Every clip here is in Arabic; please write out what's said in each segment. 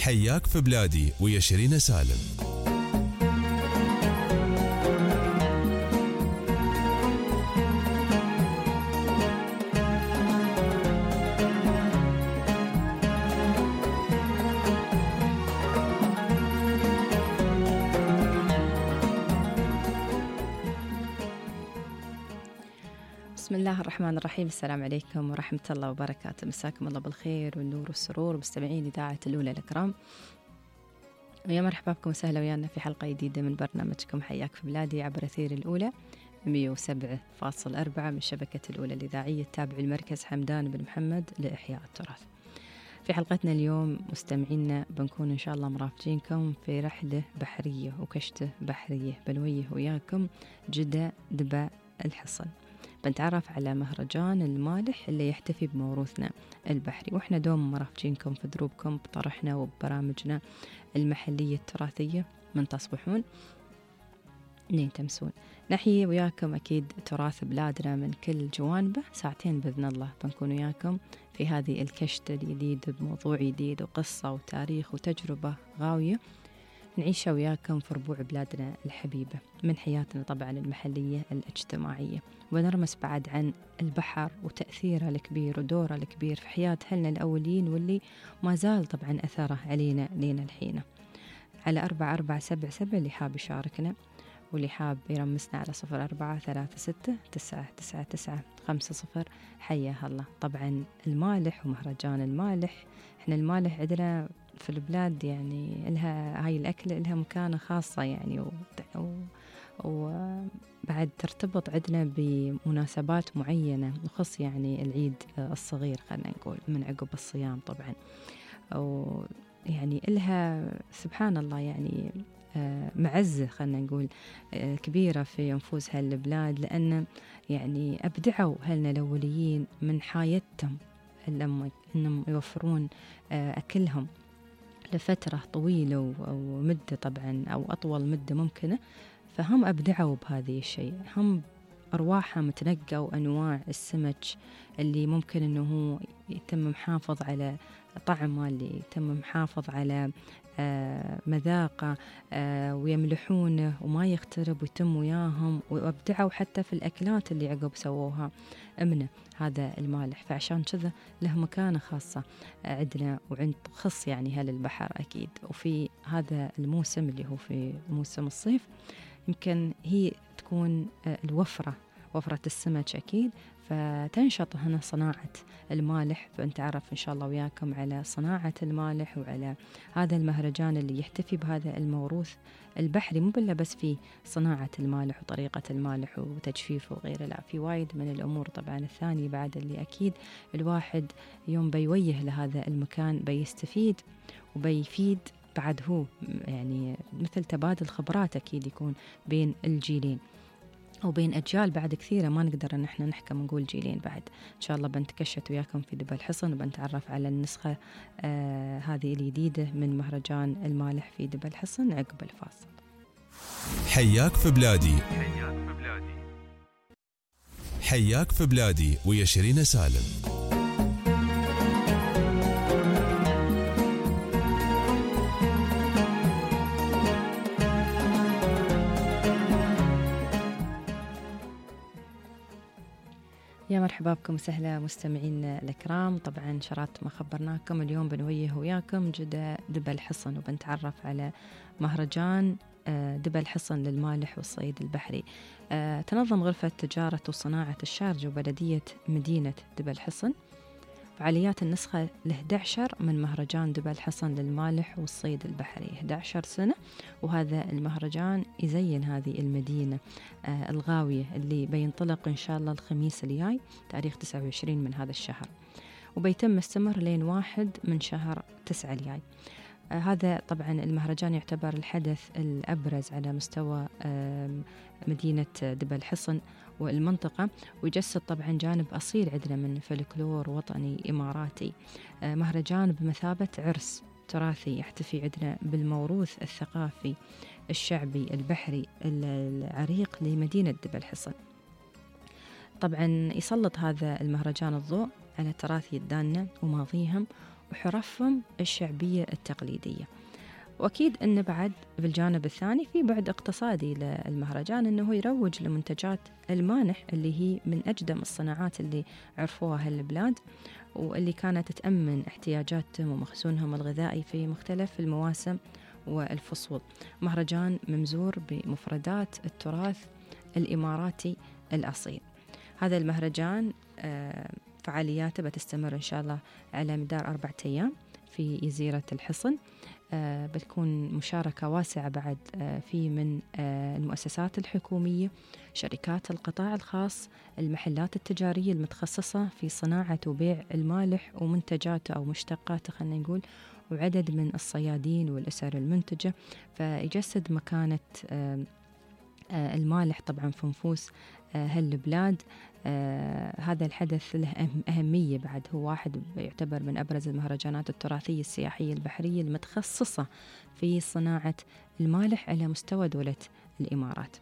حياك في بلادي ويا شيرين سالم. بسم الله الرحمن الرحيم. السلام عليكم ورحمة الله وبركاته. مساكم الله بالخير والنور والسرور مستمعين إذاعة الأولى الأكرام، ويا مرحبا بكم وسهلا ويانا في حلقة جديدة من برنامجكم حياك في بلادي عبر أثير الأولى 107.4 من شبكة الأولى الإذاعية التابع المركز حمدان بن محمد لإحياء التراث. في حلقتنا اليوم مستمعينا بنكون إن شاء الله مرافقينكم في رحلة بحرية وكشتة بحرية بنويه وياكم جدة دبا الحصن. بنتعرف على مهرجان المالح اللي يحتفي بموروثنا البحري، وإحنا دوم مرافقينكم في دروبكم بطرحنا وببرامجنا المحلية التراثية من تصبحون لين تمسون. نحيي وياكم أكيد تراث بلادنا من كل جوانبه. ساعتين بإذن الله بنكون وياكم في هذه الكشتة الجديدة بموضوع جديد وقصة وتاريخ وتجربة غاوية نعيشها وياكم في ربوع بلادنا الحبيبة من حياتنا طبعا المحلية الاجتماعية، ونرمس بعد عن البحر وتأثيره الكبير ودوره الكبير في حياة أهلنا الأولين واللي ما زال طبعا أثره علينا لينا الحين. على 4477 اللي حاب يشاركنا واللي حاب يرمسنا على 0436999950 حياها الله. طبعا المالح ومهرجان المالح، احنا المالح عندنا في البلاد يعني لها هاي الأكلة لها مكانة خاصة يعني وبعد ترتبط عندنا بمناسبات معينة نخص يعني العيد الصغير خلنا نقول من عقب الصيام طبعا، أو يعني إلها سبحان الله يعني معزة خلنا نقول كبيرة في نفوس هالبلاد، لأن يعني أبدعوا هلنا الأوليين من حياتهم أنهم يوفرون أكلهم لفترة طويلة أو مدة طبعا أو أطول مدة ممكنة، فهم أبدعوا بهذه الشيء. هم أرواحها متنقوا أنواع السمك اللي ممكن أنه يتم محافظ على طعمه، اللي يتم محافظ على مذاقه ويملحونه وما يخترب ويتم وياهم، وابدعوا حتى في الأكلات اللي عقب سووها منه هذا المالح. فعشان كذا له مكانة خاصة عندنا وعند خص يعني هل البحر أكيد. وفي هذا الموسم اللي هو في موسم الصيف يمكن هي تكون وفرة السمك أكيد، فتنشط هنا صناعة المالح. فنتعرف إن شاء الله وياكم على صناعة المالح وعلى هذا المهرجان اللي يحتفي بهذا الموروث البحري، مو بلا بس في صناعة المالح وطريقة المالح وتجفيفه وغيره، لا في وايد من الأمور طبعا الثانية بعد اللي أكيد الواحد يوم بيويه لهذا المكان بيستفيد وبيفيد بعد. هو يعني مثل تبادل خبرات أكيد يكون بين الجيلين وبين أجيال بعد كثيرة، ما نقدر أن احنا نحكم نقول جيلين بعد. إن شاء الله بنتكشت وياكم في دبا الحصن وبنتعرف على النسخة هذه الجديدة من مهرجان المالح في دبا الحصن عقب الفاصل. حياك في بلادي حياك في بلادي ويا شيرين سالم. يا مرحبا بكم وسهلا مستمعين الكرام. طبعا شرات ما خبرناكم اليوم بنويه وياكم جدة دبا الحصن وبنتعرف على مهرجان دبا الحصن للمالح والصيد البحري. تنظم غرفة تجارة وصناعة الشارجة وبلدية مدينة دبا الحصن فعاليات النسخة ال11 من مهرجان دبا الحصن للمالح والصيد البحري. 11 سنة وهذا المهرجان يزين هذه المدينة الغاوية اللي بينطلق إن شاء الله الخميس الجاي تاريخ 29 من هذا الشهر، وبيتم استمر لين 1 من شهر 9 الجاي. هذا طبعا المهرجان يعتبر الحدث الأبرز على مستوى مدينة دبا الحصن والمنطقة، ويجسد طبعا جانب أصيل عندنا من فلكلور وطني إماراتي. مهرجان بمثابة عرس تراثي يحتفي عندنا بالموروث الثقافي الشعبي البحري العريق لمدينة دبا الحصن. طبعا يسلط هذا المهرجان الضوء على تراث يداننا وماضيهم وحرفهم الشعبية التقليدية. وأكيد أنه بعد بالجانب الثاني في بعد اقتصادي للمهرجان، أنه يروج لمنتجات المانح اللي هي من أقدم الصناعات اللي عرفوها هالبلاد، واللي كانت تأمن احتياجاتهم ومخزونهم الغذائي في مختلف المواسم والفصول. مهرجان ممزور بمفردات التراث الإماراتي الأصيل. هذا المهرجان فعالياته بتستمر إن شاء الله على مدار 4 أيام في جزيرة الحصن. بتكون مشاركة واسعة بعد في من المؤسسات الحكومية، شركات القطاع الخاص، المحلات التجارية المتخصصة في صناعة وبيع المالح ومنتجاته أو مشتقاته خلينا نقول، وعدد من الصيادين والأسر المنتجة. فيجسد مكانة المالح طبعا في نفوس هالبلاد. هذا الحدث له أهمية بعد، هو واحد يعتبر من أبرز المهرجانات التراثية السياحية البحرية المتخصصة في صناعة المالح على مستوى دولة الإمارات.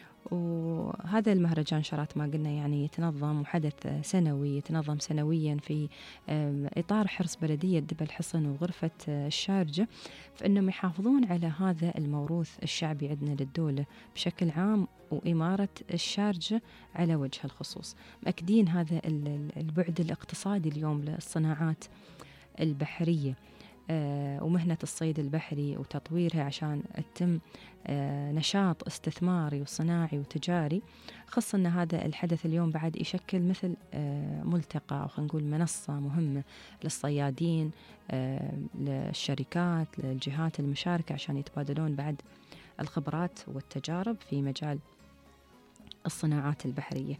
وهذا المهرجان شرط ما قلنا يعني يتنظم، وحدث سنوي يتنظم سنويا في إطار حرص بلدية دبا الحصن وغرفة الشارجة، فإنهم يحافظون على هذا الموروث الشعبي عندنا للدولة بشكل عام، وإمارة الشارجة على وجه الخصوص. مأكدين هذا البعد الاقتصادي اليوم للصناعات البحرية ومهنة الصيد البحري وتطويرها عشان تتم نشاط استثماري وصناعي وتجاري. خاصة أن هذا الحدث اليوم بعد يشكل مثل ملتقى أو خلينا نقول منصة مهمة للصيادين، للشركات، للجهات المشاركة عشان يتبادلون بعد الخبرات والتجارب في مجال الصناعات البحرية.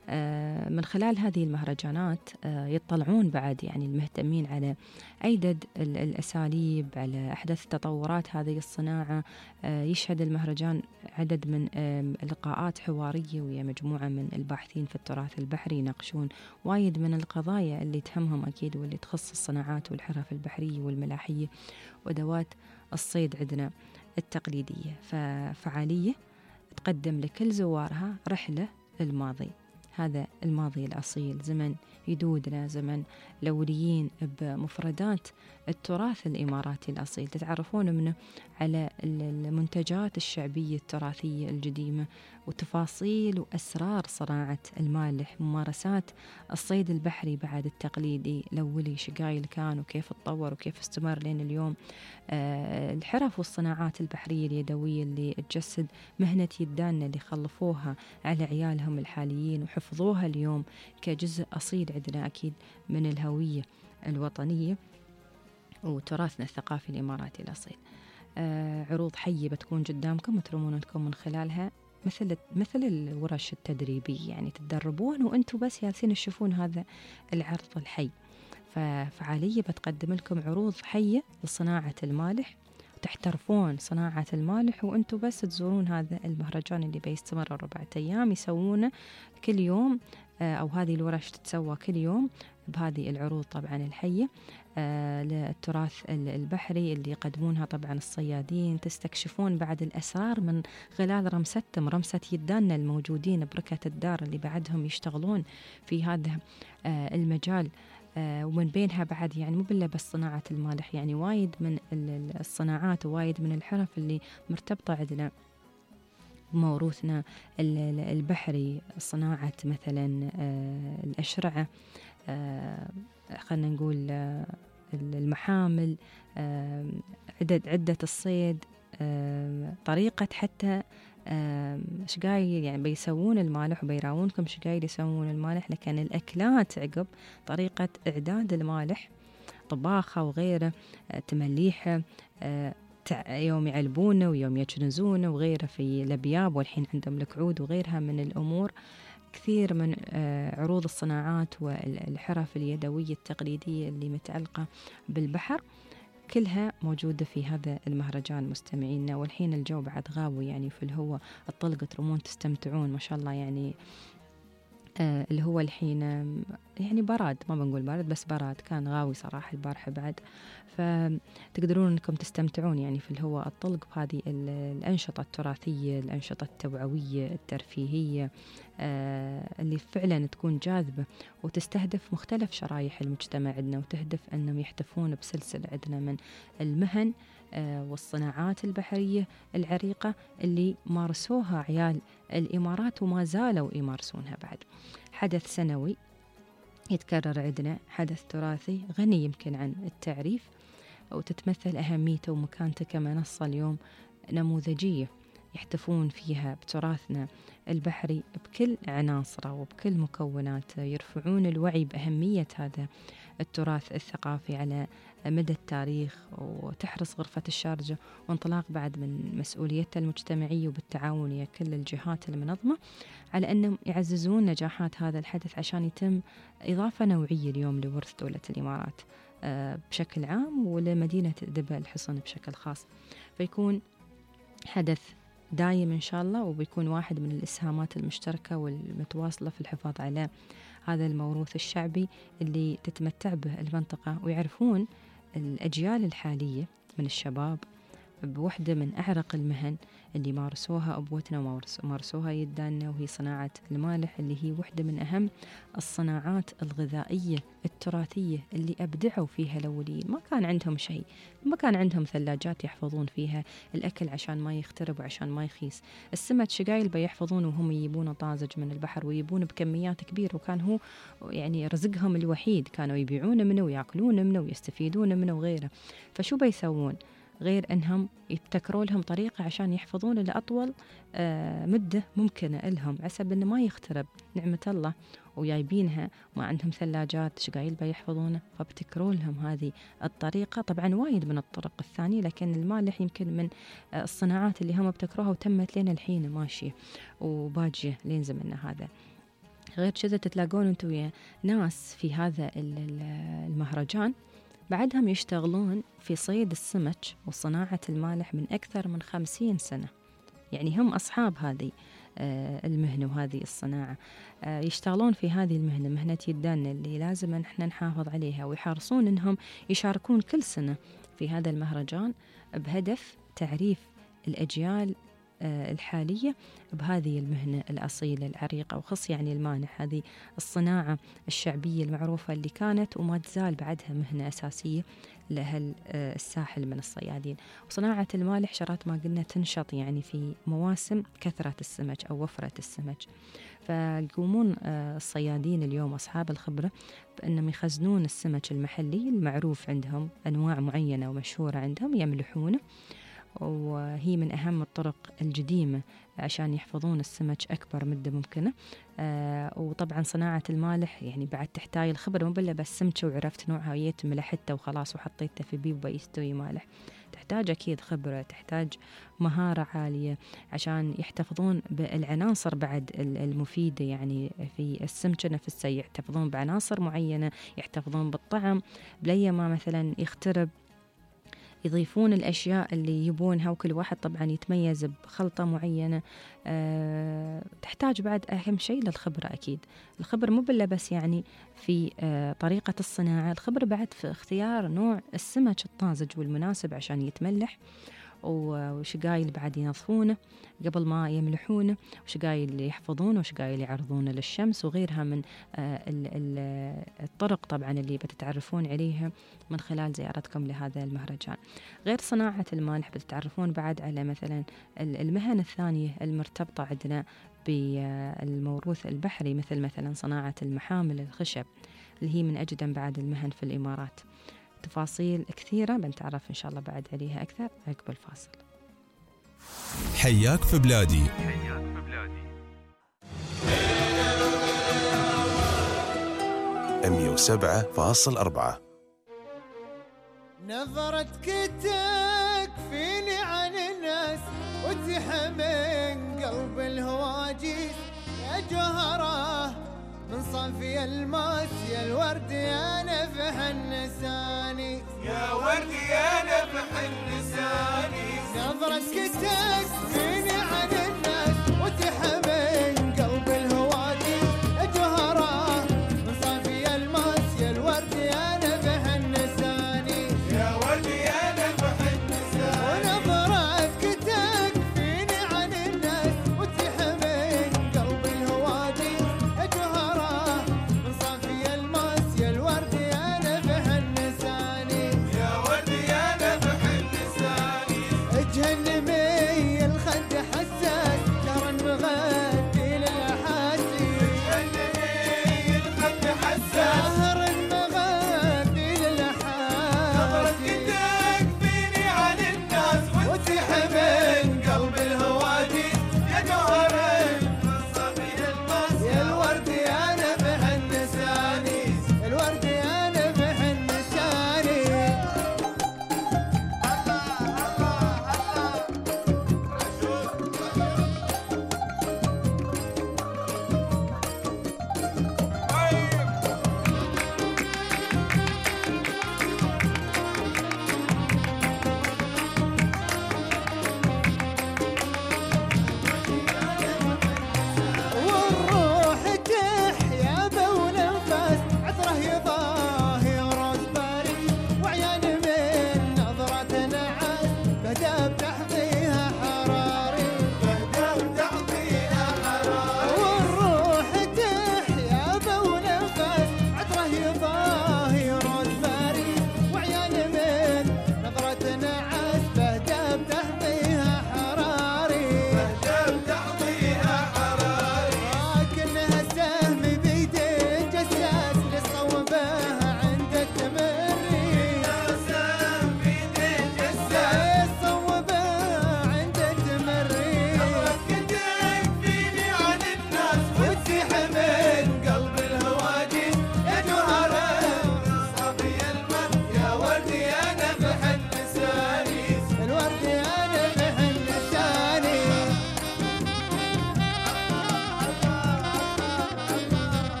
من خلال هذه المهرجانات يطلعون بعد يعني المهتمين على عدد الأساليب، على أحدث تطورات هذه الصناعة. يشهد المهرجان عدد من لقاءات حوارية ويا مجموعة من الباحثين في التراث البحري، يناقشون وايد من القضايا اللي تهمهم أكيد واللي تخص الصناعات والحرف البحرية والملاحية وأدوات الصيد عندنا التقليدية. ففعالية تقدم لكل زوارها رحلة للماضي، هذا الماضي الأصيل، زمن يدودنا، زمن الأوليين بمفردات التراث الإماراتي الأصيل. تتعرفون منه على المنتجات الشعبية التراثية القديمة وتفاصيل وأسرار صناعة المالح، ممارسات الصيد البحري بعد التقليدي الأولي، شقايل كان وكيف تطور وكيف استمر لين اليوم. الحرف والصناعات البحرية اليدوية اللي تجسد مهنة يداننا اللي خلفوها على عيالهم الحاليين وحفظوها اليوم كجزء أصيل عندنا أكيد من الهوية الوطنية وتراثنا الثقافي الإماراتي الأصيل. عروض حية بتكون قدامكم وترمون لكم من خلالها مثل الورش التدريبية، يعني تتدربون وأنتم بس جالسين تشوفون هذا العرض الحي. ففعالية بتقدم لكم عروض حية لصناعة المالح، تحترفون صناعة المالح وأنتم بس تزورون هذا المهرجان اللي بيستمر 4 أيام. يسوونه كل يوم أو هذه الورش تتسوى كل يوم بهذه العروض طبعا الحية للتراث البحري اللي يقدمونها طبعا الصيادين. تستكشفون بعد الأسرار من خلال رمسة يداننا الموجودين بركة الدار اللي بعدهم يشتغلون في هذا المجال، ومن بينها بعد يعني مو بالله بس صناعة المالح، يعني وايد من الصناعات ووايد من الحرف اللي مرتبطة عندنا بموروثنا البحري. صناعة مثلا الأشرعة، خلنا نقول المحامل، عدة الصيد، طريقة حتى شقايل يعني بيسوون المالح وبيراونكم شقايل يسوون المالح، لكن الأكلات عقب طريقة إعداد المالح، طباخة وغيره، تمليحه، يوم يعلبونه ويوم يجنزونه وغيره في الأبياب، والحين عندهم الكعود وغيرها من الأمور. كثير من عروض الصناعات والحرف اليدوية التقليدية اللي متعلقة بالبحر كلها موجودة في هذا المهرجان مستمعينا. والحين الجو بعد غاوي يعني في الهواء، الطلقة ترمون تستمتعون ما شاء الله، يعني اللي هو الحين يعني براد، ما بنقول بارد بس براد، كان غاوي صراحة البارحة بعد. فتقدرون أنكم تستمتعون يعني في الهواء الطلق بهذه الأنشطة التراثية، الأنشطة التوعوية الترفيهية اللي فعلا تكون جاذبة وتستهدف مختلف شرائح المجتمع عندنا، وتهدف أنهم يحتفون بسلسلة عندنا من المهن والصناعات البحرية العريقة اللي مارسوها عيال الإمارات وما زالوا يمارسونها بعد. حدث سنوي يتكرر عندنا، حدث تراثي غني يمكن عن التعريف، وتتمثل أهميته ومكانته كمنصة اليوم نموذجية يحتفون فيها بتراثنا البحري بكل عناصره وبكل مكوناته، يرفعون الوعي بأهمية هذا التراث الثقافي على مدى التاريخ، وتحرص غرفة الشارجة وانطلاق بعد من مسؤوليتها المجتمعية وبالتعاون ويا كل الجهات المنظمة على أنهم يعززون نجاحات هذا الحدث عشان يتم إضافة نوعية اليوم لورث دولة الإمارات بشكل عام ولمدينة دبا الحصن بشكل خاص. فيكون حدث دايم إن شاء الله، وبيكون واحد من الإسهامات المشتركة والمتواصلة في الحفاظ على هذا الموروث الشعبي اللي تتمتع به المنطقة، ويعرفون الأجيال الحالية من الشباب بوحدة من أعرق المهن اللي مارسوها أبوتنا ومارسوها يدانا، وهي صناعة المالح اللي هي وحدة من أهم الصناعات الغذائية التراثية اللي أبدعوا فيها الأولين. ما كان عندهم شيء، ما كان عندهم ثلاجات يحفظون فيها الأكل عشان ما يخترب وعشان ما يخيس. السمك شقايل بيحفظون وهم يجيبونه طازج من البحر ويجيبونه بكميات كبيرة، وكان هو يعني رزقهم الوحيد، كانوا يبيعونه منه ويأكلونه منه ويستفيدون منه وغيره. فشو بيسوون غير أنهم يبتكروا لهم طريقة عشان يحفظون لأطول مدة ممكنة لهم، عسب أنه ما يخترب نعمة الله ويايبينها، ما عندهم ثلاجات شقايل بيحفظونه، فابتكروا لهم هذه الطريقة. طبعا وايد من الطرق الثانية، لكن المالح يمكن من الصناعات اللي هم ابتكروها وتمت لنا الحين ماشية وباجية لين زمننا هذا. غير كذا تتلاقون انتم ويا ناس في هذا المهرجان بعدهم يشتغلون في صيد السمك وصناعة المالح من أكثر من 50 سنة، يعني هم أصحاب هذه المهنة وهذه الصناعة، يشتغلون في هذه المهنة، مهنة يدانا اللي لازم نحن نحافظ عليها، ويحرصون أنهم يشاركون كل سنة في هذا المهرجان بهدف تعريف الأجيال الحالية بهذه المهنة الأصيلة العريقة، وخص يعني المانح، هذه الصناعة الشعبية المعروفة اللي كانت وما تزال بعدها مهنة أساسية لأهل الساحل من الصيادين. وصناعة المالح شرات ما قلنا تنشط يعني في مواسم كثرة السمك أو وفرة السمك، فيقومون الصيادين اليوم أصحاب الخبرة بأنهم يخزنون السمك المحلي المعروف عندهم، أنواع معينة ومشهورة عندهم يملحونه، وهي من أهم الطرق القديمة عشان يحفظون السمك أكبر مدة ممكنة. وطبعا صناعة المالح يعني بعد تحتاج الخبرة، مو بلا بس سمكة وعرفت نوعها ويت ملحته وخلاص وحطيته في بيب ويستوي مالح، تحتاج أكيد خبرة، تحتاج مهارة عالية عشان يحتفظون بالعناصر بعد المفيدة يعني في السمكة نفسها، يحتفظون بعناصر معينة، يحتفظون بالطعم بلي ما مثلا يخترب، يضيفون الأشياء اللي يبونها، وكل واحد طبعا يتميز بخلطة معينة. تحتاج بعد أهم شيء للخبرة، أكيد الخبر مو بلا بس يعني في طريقة الصناعة، الخبر بعد في اختيار نوع السمك الطازج والمناسب عشان يتملح، وشقايل بعد ينظفونه قبل ما يملحونه، وشقايل يحفظونه، وشقايل يعرضونه للشمس، وغيرها من الطرق طبعا اللي بتتعرفون عليها من خلال زيارتكم لهذا المهرجان. غير صناعة المالح بتتعرفون بعد على مثلا المهن الثانية المرتبطة عندنا بالموروث البحري، مثلا صناعة المحامل الخشب اللي هي من أجدم بعد المهن في الإمارات. تفاصيل كثيرة بنتعرف إن شاء الله بعد عليها أكثر عقب الفاصل. حياك في بلادي 107.4. نظرتك تكفيني عن الناس وتحمن قلب الهواجس، يا جوهره من صافي الماس، يا الورد يا نفح النساني، يا ورد يا نفح النساني. نظرتك تكفيني عن الناس وتحمن قلب الهواجس، يا جوهره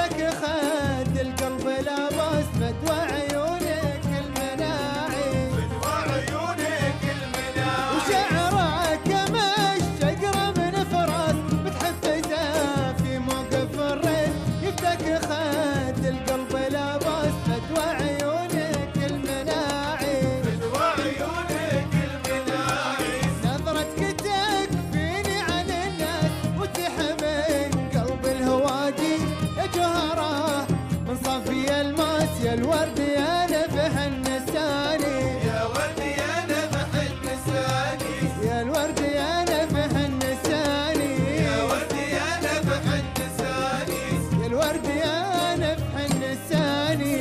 يفتك خد القلب لا بس فدوى عيونك المناعي وشعرك كما الشجرة من فراس بتحفزه في موقف الريس يفتك خد القلب لا بس فدوى عيونك المناعي نظرتك تكفيني عن الناس وتحمل قلب الهواجي يا جوهره من صافي الماس يا الورد يا نفح النساني يا ورد يا نفح النساني يا الورد يا نفح النساني يا ورد يا نفح النساني يا الورد يا نفح النساني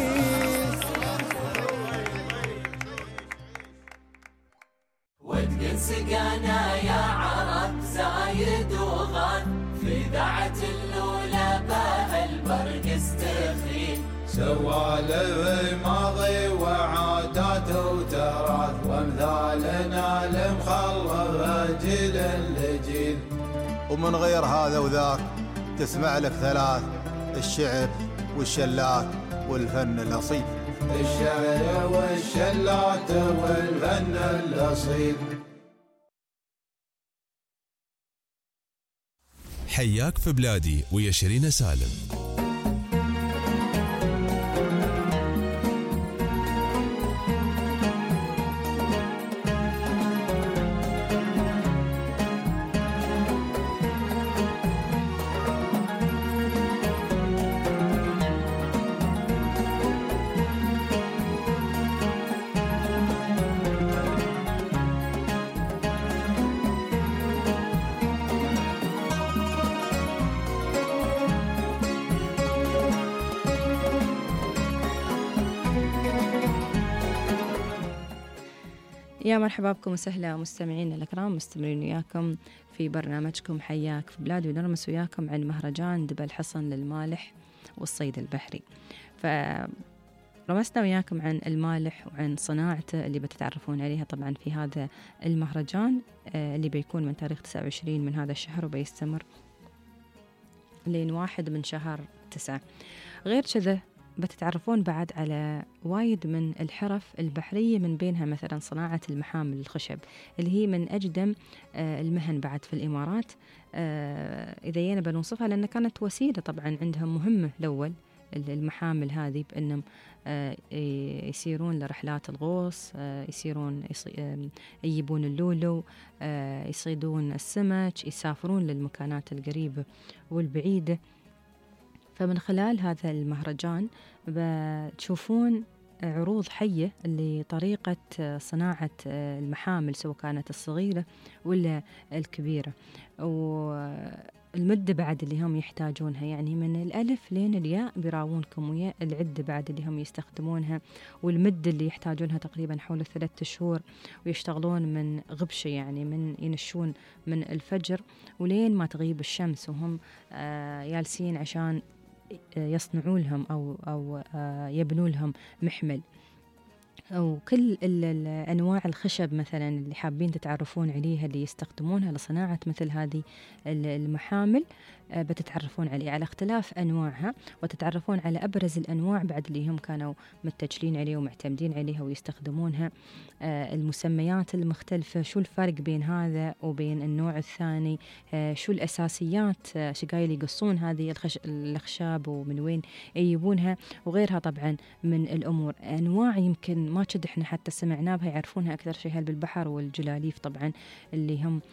ودق سقانا يا عرب زايد وغاد في ذاعة اللولى باه البرق استخيل سوالف ماضي وعادات وتراث وامثالنا المخلف جيل لجيل ومن غير هذا وذاك تسمع لك ثلاث: الشعر والشلات والفن الأصيل. الشعر والشلات والفن الأصيل. حياك في بلادي ويا شيرين سالم. يا مرحبا بكم وسهلا مستمعينا الأكرام، مستمرين وياكم في برنامجكم حياك في بلاد، ونرمس وياكم عن مهرجان دبل حصن للمالح والصيد البحري. فرمسنا وياكم عن المالح وعن صناعته اللي بتتعرفون عليها طبعا في هذا المهرجان اللي بيكون من تاريخ 29 من هذا الشهر وبيستمر لين 1 من شهر 9. غير كذا بتتعرفون بعد على وايد من الحرف البحرية، من بينها مثلا صناعة المحامل الخشب اللي هي من أجدم المهن بعد في الإمارات. إذا ينا بنوصفها لأن كانت وسيلة طبعا عندهم مهمة الأول المحامل هذه، بأنهم يسيرون لرحلات الغوص، يسيرون يجيبون اللولو، يصيدون السمك، يسافرون للمكانات القريبة والبعيدة. فمن خلال هذا المهرجان بتشوفون عروض حية لطريقة صناعة المحامل سواء كانت الصغيرة ولا الكبيرة، والمدة بعد اللي هم يحتاجونها، يعني من الألف لين الياء بيراونكم ويا العدة بعد اللي هم يستخدمونها، والمدة اللي يحتاجونها تقريبا حول 3 شهور، ويشتغلون من غبشة، يعني من ينشون من الفجر ولين ما تغيب الشمس، وهم جالسين عشان يصنعوا لهم أو يبنوا لهم محمل. وكل أنواع الخشب مثلا اللي حابين تتعرفون عليها اللي يستخدمونها لصناعة مثل هذه المحامل بتتعرفون عليه على اختلاف أنواعها، وتتعرفون على أبرز الأنواع بعد اللي هم كانوا متجلين عليه ومعتمدين عليها ويستخدمونها، المسميات المختلفة، شو الفرق بين هذا وبين النوع الثاني، شو الأساسيات، شقايل يقصون هذه الأخشاب ومن وين يجيبونها، وغيرها طبعا من الأمور. أنواع يمكن ما كد احنا حتى سمعنا بها، يعرفونها أكثر شيء هل بالبحر والجلاليف طبعا اللي هم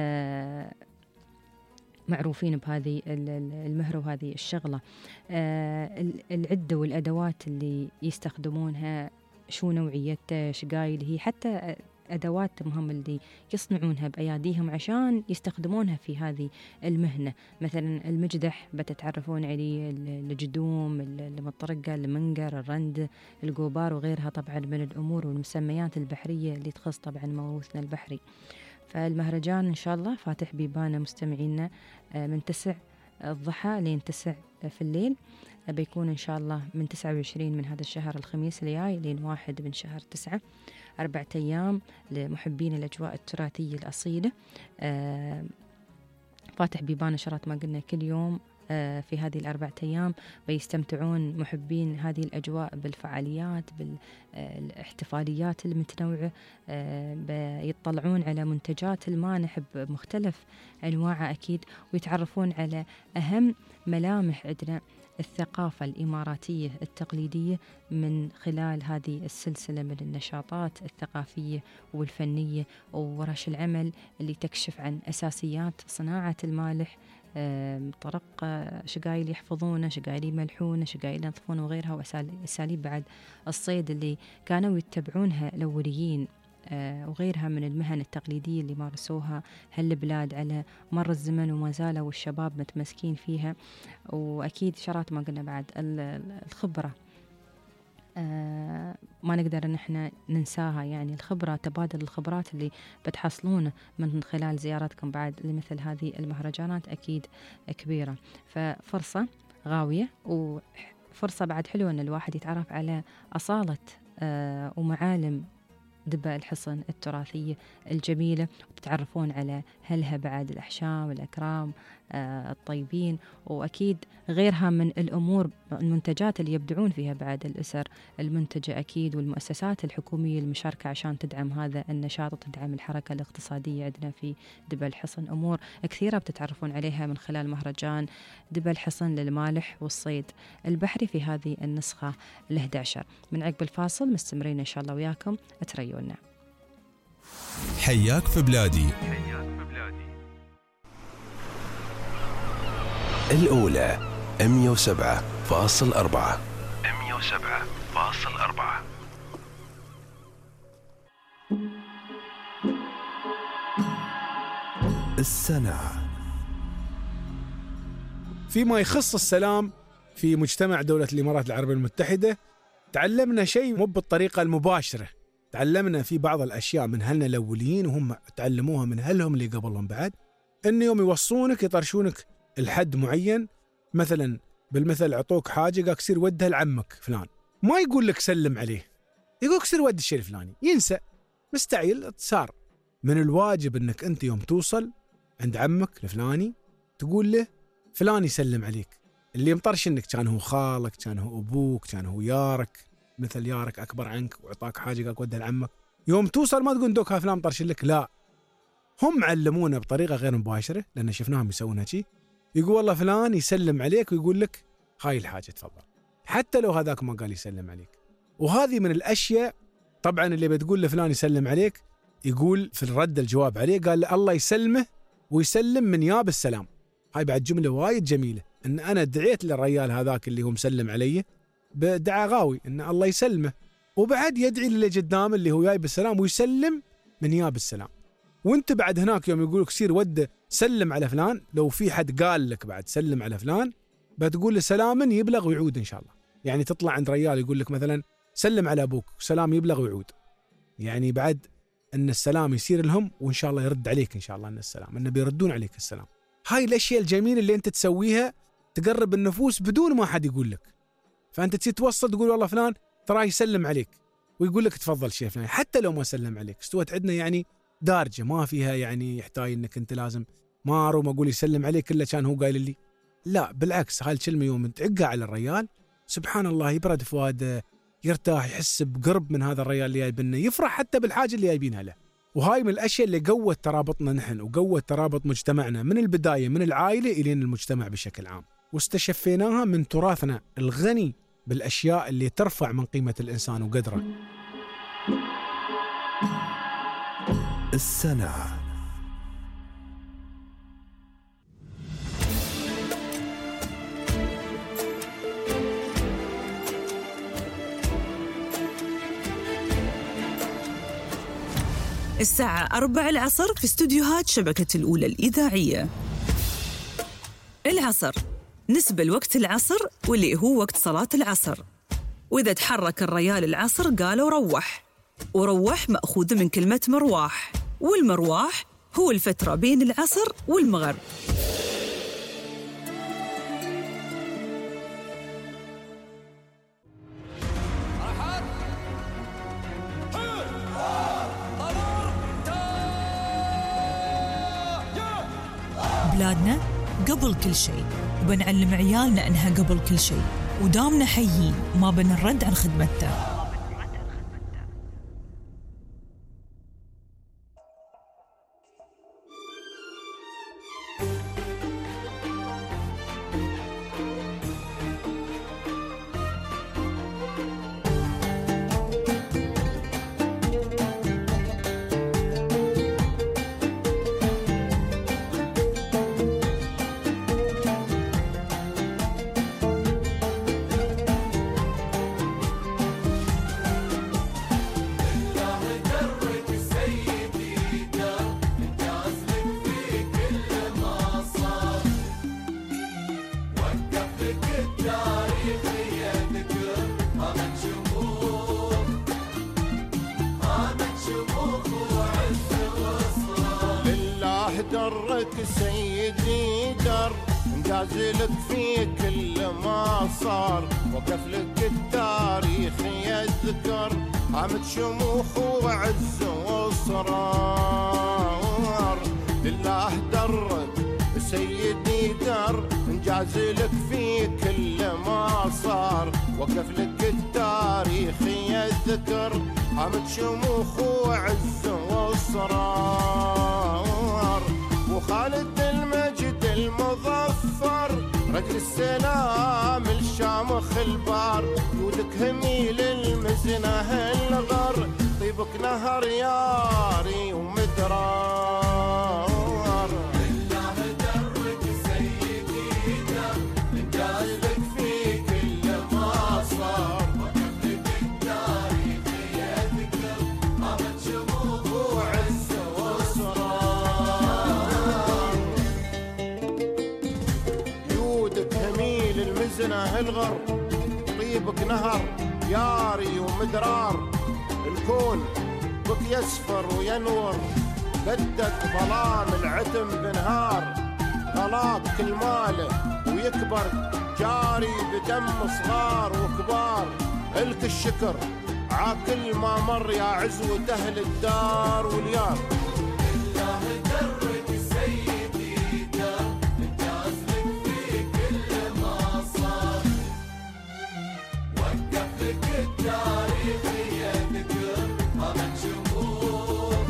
معروفين بهذه المهرة وهذه الشغلة. العدة والأدوات اللي يستخدمونها شو نوعيتها، شقايل هي، حتى أدواتهم اللي يصنعونها بأياديهم عشان يستخدمونها في هذه المهنة. مثلا المجدح بتتعرفون عليه، الجدوم، المطرقة، المنقر، الرند، القوبار وغيرها طبعا من الأمور والمسميات البحرية اللي تخص طبعا موروثنا البحري. فالمهرجان إن شاء الله فاتح بيبانا مستمعينا من 9 الضحى لين 9 في الليل، بيكون إن شاء الله من 29 من هذا الشهر الخميس الجاي لين 1 من شهر 9، 4 أيام لمحبين الأجواء التراثية الأصيلة. فاتح بيبانا شرط ما قلنا كل يوم في هذه ال4 أيام بيستمتعون محبين هذه الأجواء بالفعاليات بالاحتفاليات المتنوعة، بيطلعون على منتجات المانح بمختلف أنواعها أكيد، ويتعرفون على أهم ملامح عندنا الثقافة الإماراتية التقليدية من خلال هذه السلسلة من النشاطات الثقافية والفنية وورش العمل اللي تكشف عن أساسيات صناعة المالح، طرق شقايل يحفظونه، شقايل يملحونه، شقايل ينظفون وغيرها، وأساليب بعد الصيد اللي كانوا يتبعونها الأوليين وغيرها من المهن التقليدية اللي مارسوها هالبلاد على مر الزمن وما زالوا الشباب متمسكين فيها. وأكيد شرات ما قلنا بعد الخبرة ما نقدر ان احنا ننساها، يعني الخبرة، تبادل الخبرات اللي بتحصلونه من خلال زيارتكم بعد لمثل هذه المهرجانات أكيد كبيرة. ففرصة غاوية وفرصة بعد حلوة ان الواحد يتعرف على أصالة ومعالم دبا الحصن التراثية الجميلة، وتتعرفون على هلها بعد الأحشام والأكرام الطيبين، وأكيد غيرها من الأمور المنتجات اللي يبدعون فيها بعد الأسر المنتجة أكيد، والمؤسسات الحكومية المشاركة عشان تدعم هذا النشاط وتدعم الحركة الاقتصادية عندنا في دبا الحصن. أمور كثيرة بتتعرفون عليها من خلال مهرجان دبا الحصن للمالح والصيد البحري في هذه النسخة ال11. من عقب الفاصل مستمرين إن شاء الله وياكم، اتريونا. حياك في بلادي. الأولى 107.4. السنة. فيما يخص السلام في مجتمع دولة الإمارات العربية المتحدة، تعلمنا شيء مو بالطريقة المباشرة، تعلمنا في بعض الأشياء من أهلنا الأوليين وهم تعلموها من أهلهم اللي قبلهم بعد، إن يوم يوصونك يطرشونك الحد معين، مثلا بالمثل عطوك حاجة قاك سير ودها لعمك فلان، ما يقول لك سلم عليه، يقول لك سير ود الشيء الفلاني، ينسى مستعيل. صار من الواجب إنك أنت يوم توصل عند عمك الفلاني تقول له فلان يسلم عليك، اللي مطرشنك كان هو خالك، كان هو أبوك، كان هو يارك، مثل يارك أكبر عنك وعطاك حاجة قاك ودها لعمك، يوم توصل ما تقول دوك ها فلان مطرش لك، لا، هم علمونا بطريقة غير مباشرة لأن شفناهم يسوونها شيء، يقول والله فلان يسلم عليك ويقول لك هاي الحاجة تفضل، حتى لو هذاك ما قال يسلم عليك. وهذه من الأشياء طبعا اللي بتقول لفلان يسلم عليك، يقول في الرد الجواب عليه قال الله يسلمه ويسلم من ياب السلام. هاي بعد جملة وايد جميلة، إن أنا دعيت للرجال هذاك اللي هو مسلم علي بدعاء غاوي إن الله يسلمه، وبعد يدعي اللي قدام اللي هو جاي بالسلام ويسلم من ياب السلام. وانت بعد هناك يوم يقولك سير ود سلم على فلان، لو في حد قال لك بعد سلم على فلان بتقول له سلاما يبلغ ويعود إن شاء الله. يعني تطلع عند رجال يقول لك مثلا سلم على أبوك، سلام يبلغ ويعود، يعني بعد أن السلام يصير لهم وإن شاء الله يرد عليك إن شاء الله، أن السلام أن بيردون عليك السلام. هاي الأشياء الجميلة اللي أنت تسويها تقرب النفوس بدون ما حد يقول لك، فأنت تصير توصل تقول والله فلان ترى يسلم عليك ويقول لك تفضل شيء فلان، حتى لو ما سلم عليك استوت عندنا يعني دارجة ما فيها يعني يحتاج أنك أنت لازم ما أروم أقول يسلم عليك إلا كان هو قايل لي، لا بالعكس. هاي الكلمة يوم تعقها على الرجال سبحان الله يبرد فؤاده، يرتاح، يحس بقرب من هذا الرجال اللي جايبنا، يفرح حتى بالحاجة اللي جايبينها له. وهاي من الأشياء اللي قوت ترابطنا نحن وقوت ترابط مجتمعنا من البداية من العائلة إلى المجتمع بشكل عام، واستشفيناها من تراثنا الغني بالأشياء اللي ترفع من قيمة الإنسان وقدره. السنة. الساعة 4 العصر في استوديوهات شبكة الأولى الإذاعية. العصر نسبة لوقت العصر واللي هو وقت صلاة العصر، وإذا تحرك الريال العصر قالوا روح، وروح مأخوذ من كلمة مرواح، والمرواح هو الفترة بين العصر والمغرب. بلادنا قبل كل شيء، وبنعلم عيالنا أنها قبل كل شيء، ودامنا حيين ما بنرد عن خدمتها. درك سيدي در انجازلك في كل ما صار، وقف لك التاريخ يذكر عمد شموخ وعز واصرار. لله درك سيدي در انجازلك في كل ما صار، وقف لك التاريخ يذكر عمد شموخ وعز واصرار. وخالد المجد المظفر رجل السلام الشامخ البار، جودك هميل المزنه الغر، طيبك نهر ياري ومدرار. لله درك سيدي در انجازك في كل ما صار، وقف لك التاريخ يذكر عمد شموخ وعز واصرار. جودك هميل المزنه الغر، طيبك نهر ياري ومدرار. الكون بك يسفر وينور، بدك ظلام العتم بنهار. غلاك كل ماله ويكبر جاري بدم صغار وكبار. الك الشكر عاكل ما مر يا عزوة أهل الدار واليار. لله درك سيدي در انجازلك في كل ما صار، وقف لك التاريخ يذكر عمد شموخ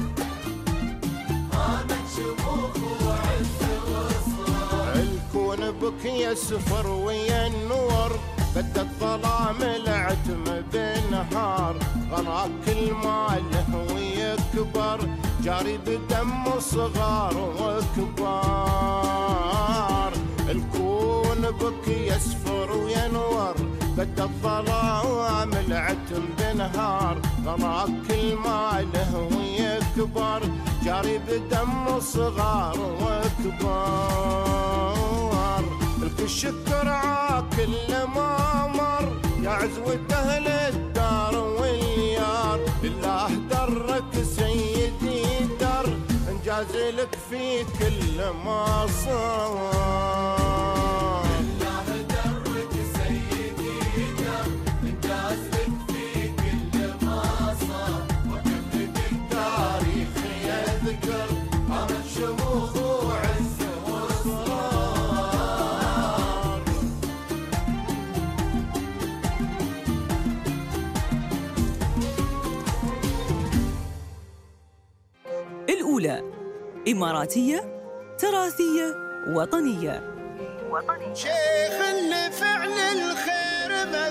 وعز واصرار. الكون بك يسفر وينور، بدك ظلام العتم بالنهار. غراك كل ماله ويكبر جاري بدم صغار وكبار. الكون بك يسفر وينور، بدك ظلام العتم بنهار. غراك كل ماله ويكبر جاري بدم صغار وكبار. لك الشكر عاكل ما مر يا عزوة أهل الدار واليار. لله درك سيدي در انجازلك في كل ما صار. لله درك سيدي در انجازلك في كل ما صار، وقف لك التاريخ يذكر عمد شموخ وعز واصرار. الأولى إماراتية تراثية وطنية. شيخ لفعل الخير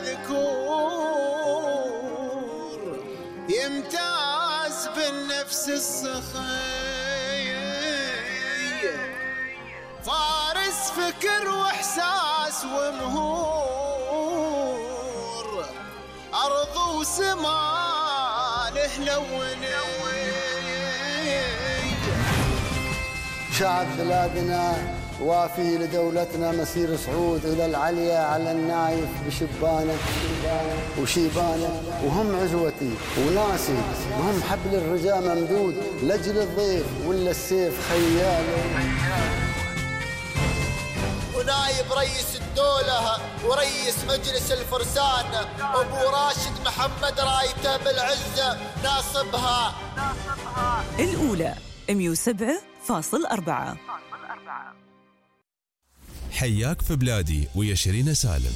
مذكور، يمتاز بالنفس السخية، فارس فكر واحساس ومهور، ارض وسما له لوني. شعب بلادنا وافي لدولتنا مسير صعود إلى العليا على النايف بشبانه وشيبانه، وهم عزوتي وناسي وهم حبل الرجاء ممدود، لجل الضيف ولا السيف خياله. ونايب رئيس الدولة ورئيس مجلس الفرسان أبو راشد محمد رايته بالعزة ناصبها. الأولى 107.4. حياك في بلادي ويا شيرين سالم.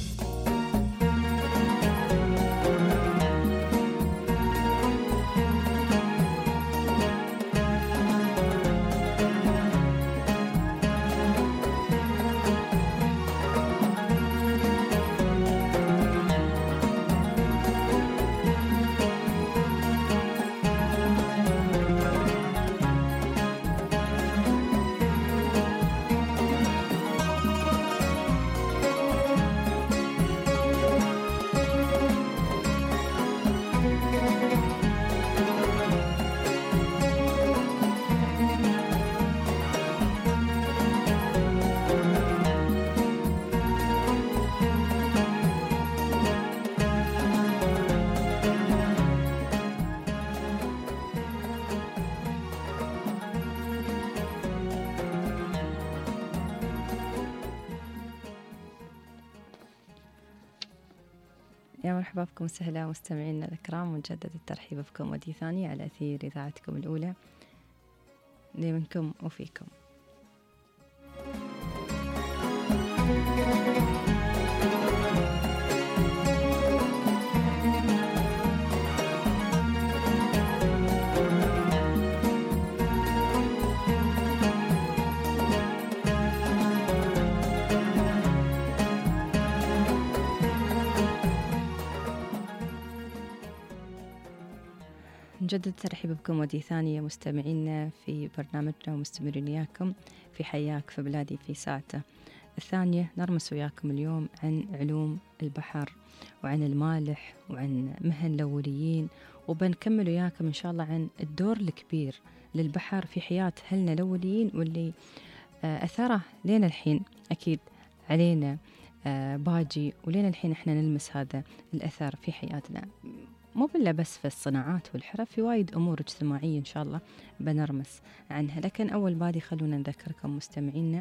يا مرحبا بكم وسهلا مستمعينا الكرام، ونجدد الترحيب بكم ودي ثانية على أثير إذاعتكم الأولى لي منكم وفيكم. نجدد الترحيب بكم ودي ثانية مستمعينا في برنامجنا ومستمرين وياكم في حياك في بلادي في ساعته الثانية. نرمس وياكم اليوم عن علوم البحر وعن المالح وعن مهن الأوليين، وبنكمل وياكم إن شاء الله عن الدور الكبير للبحر في حياة أهلنا الأوليين واللي أثره لين الحين أكيد علينا باجي، ولين الحين إحنا نلمس هذا الأثر في حياتنا، مو بالله بس في الصناعات والحرف، في وايد أمور اجتماعية إن شاء الله بنرمس عنها. لكن أول بادي خلونا نذكركم مستمعينا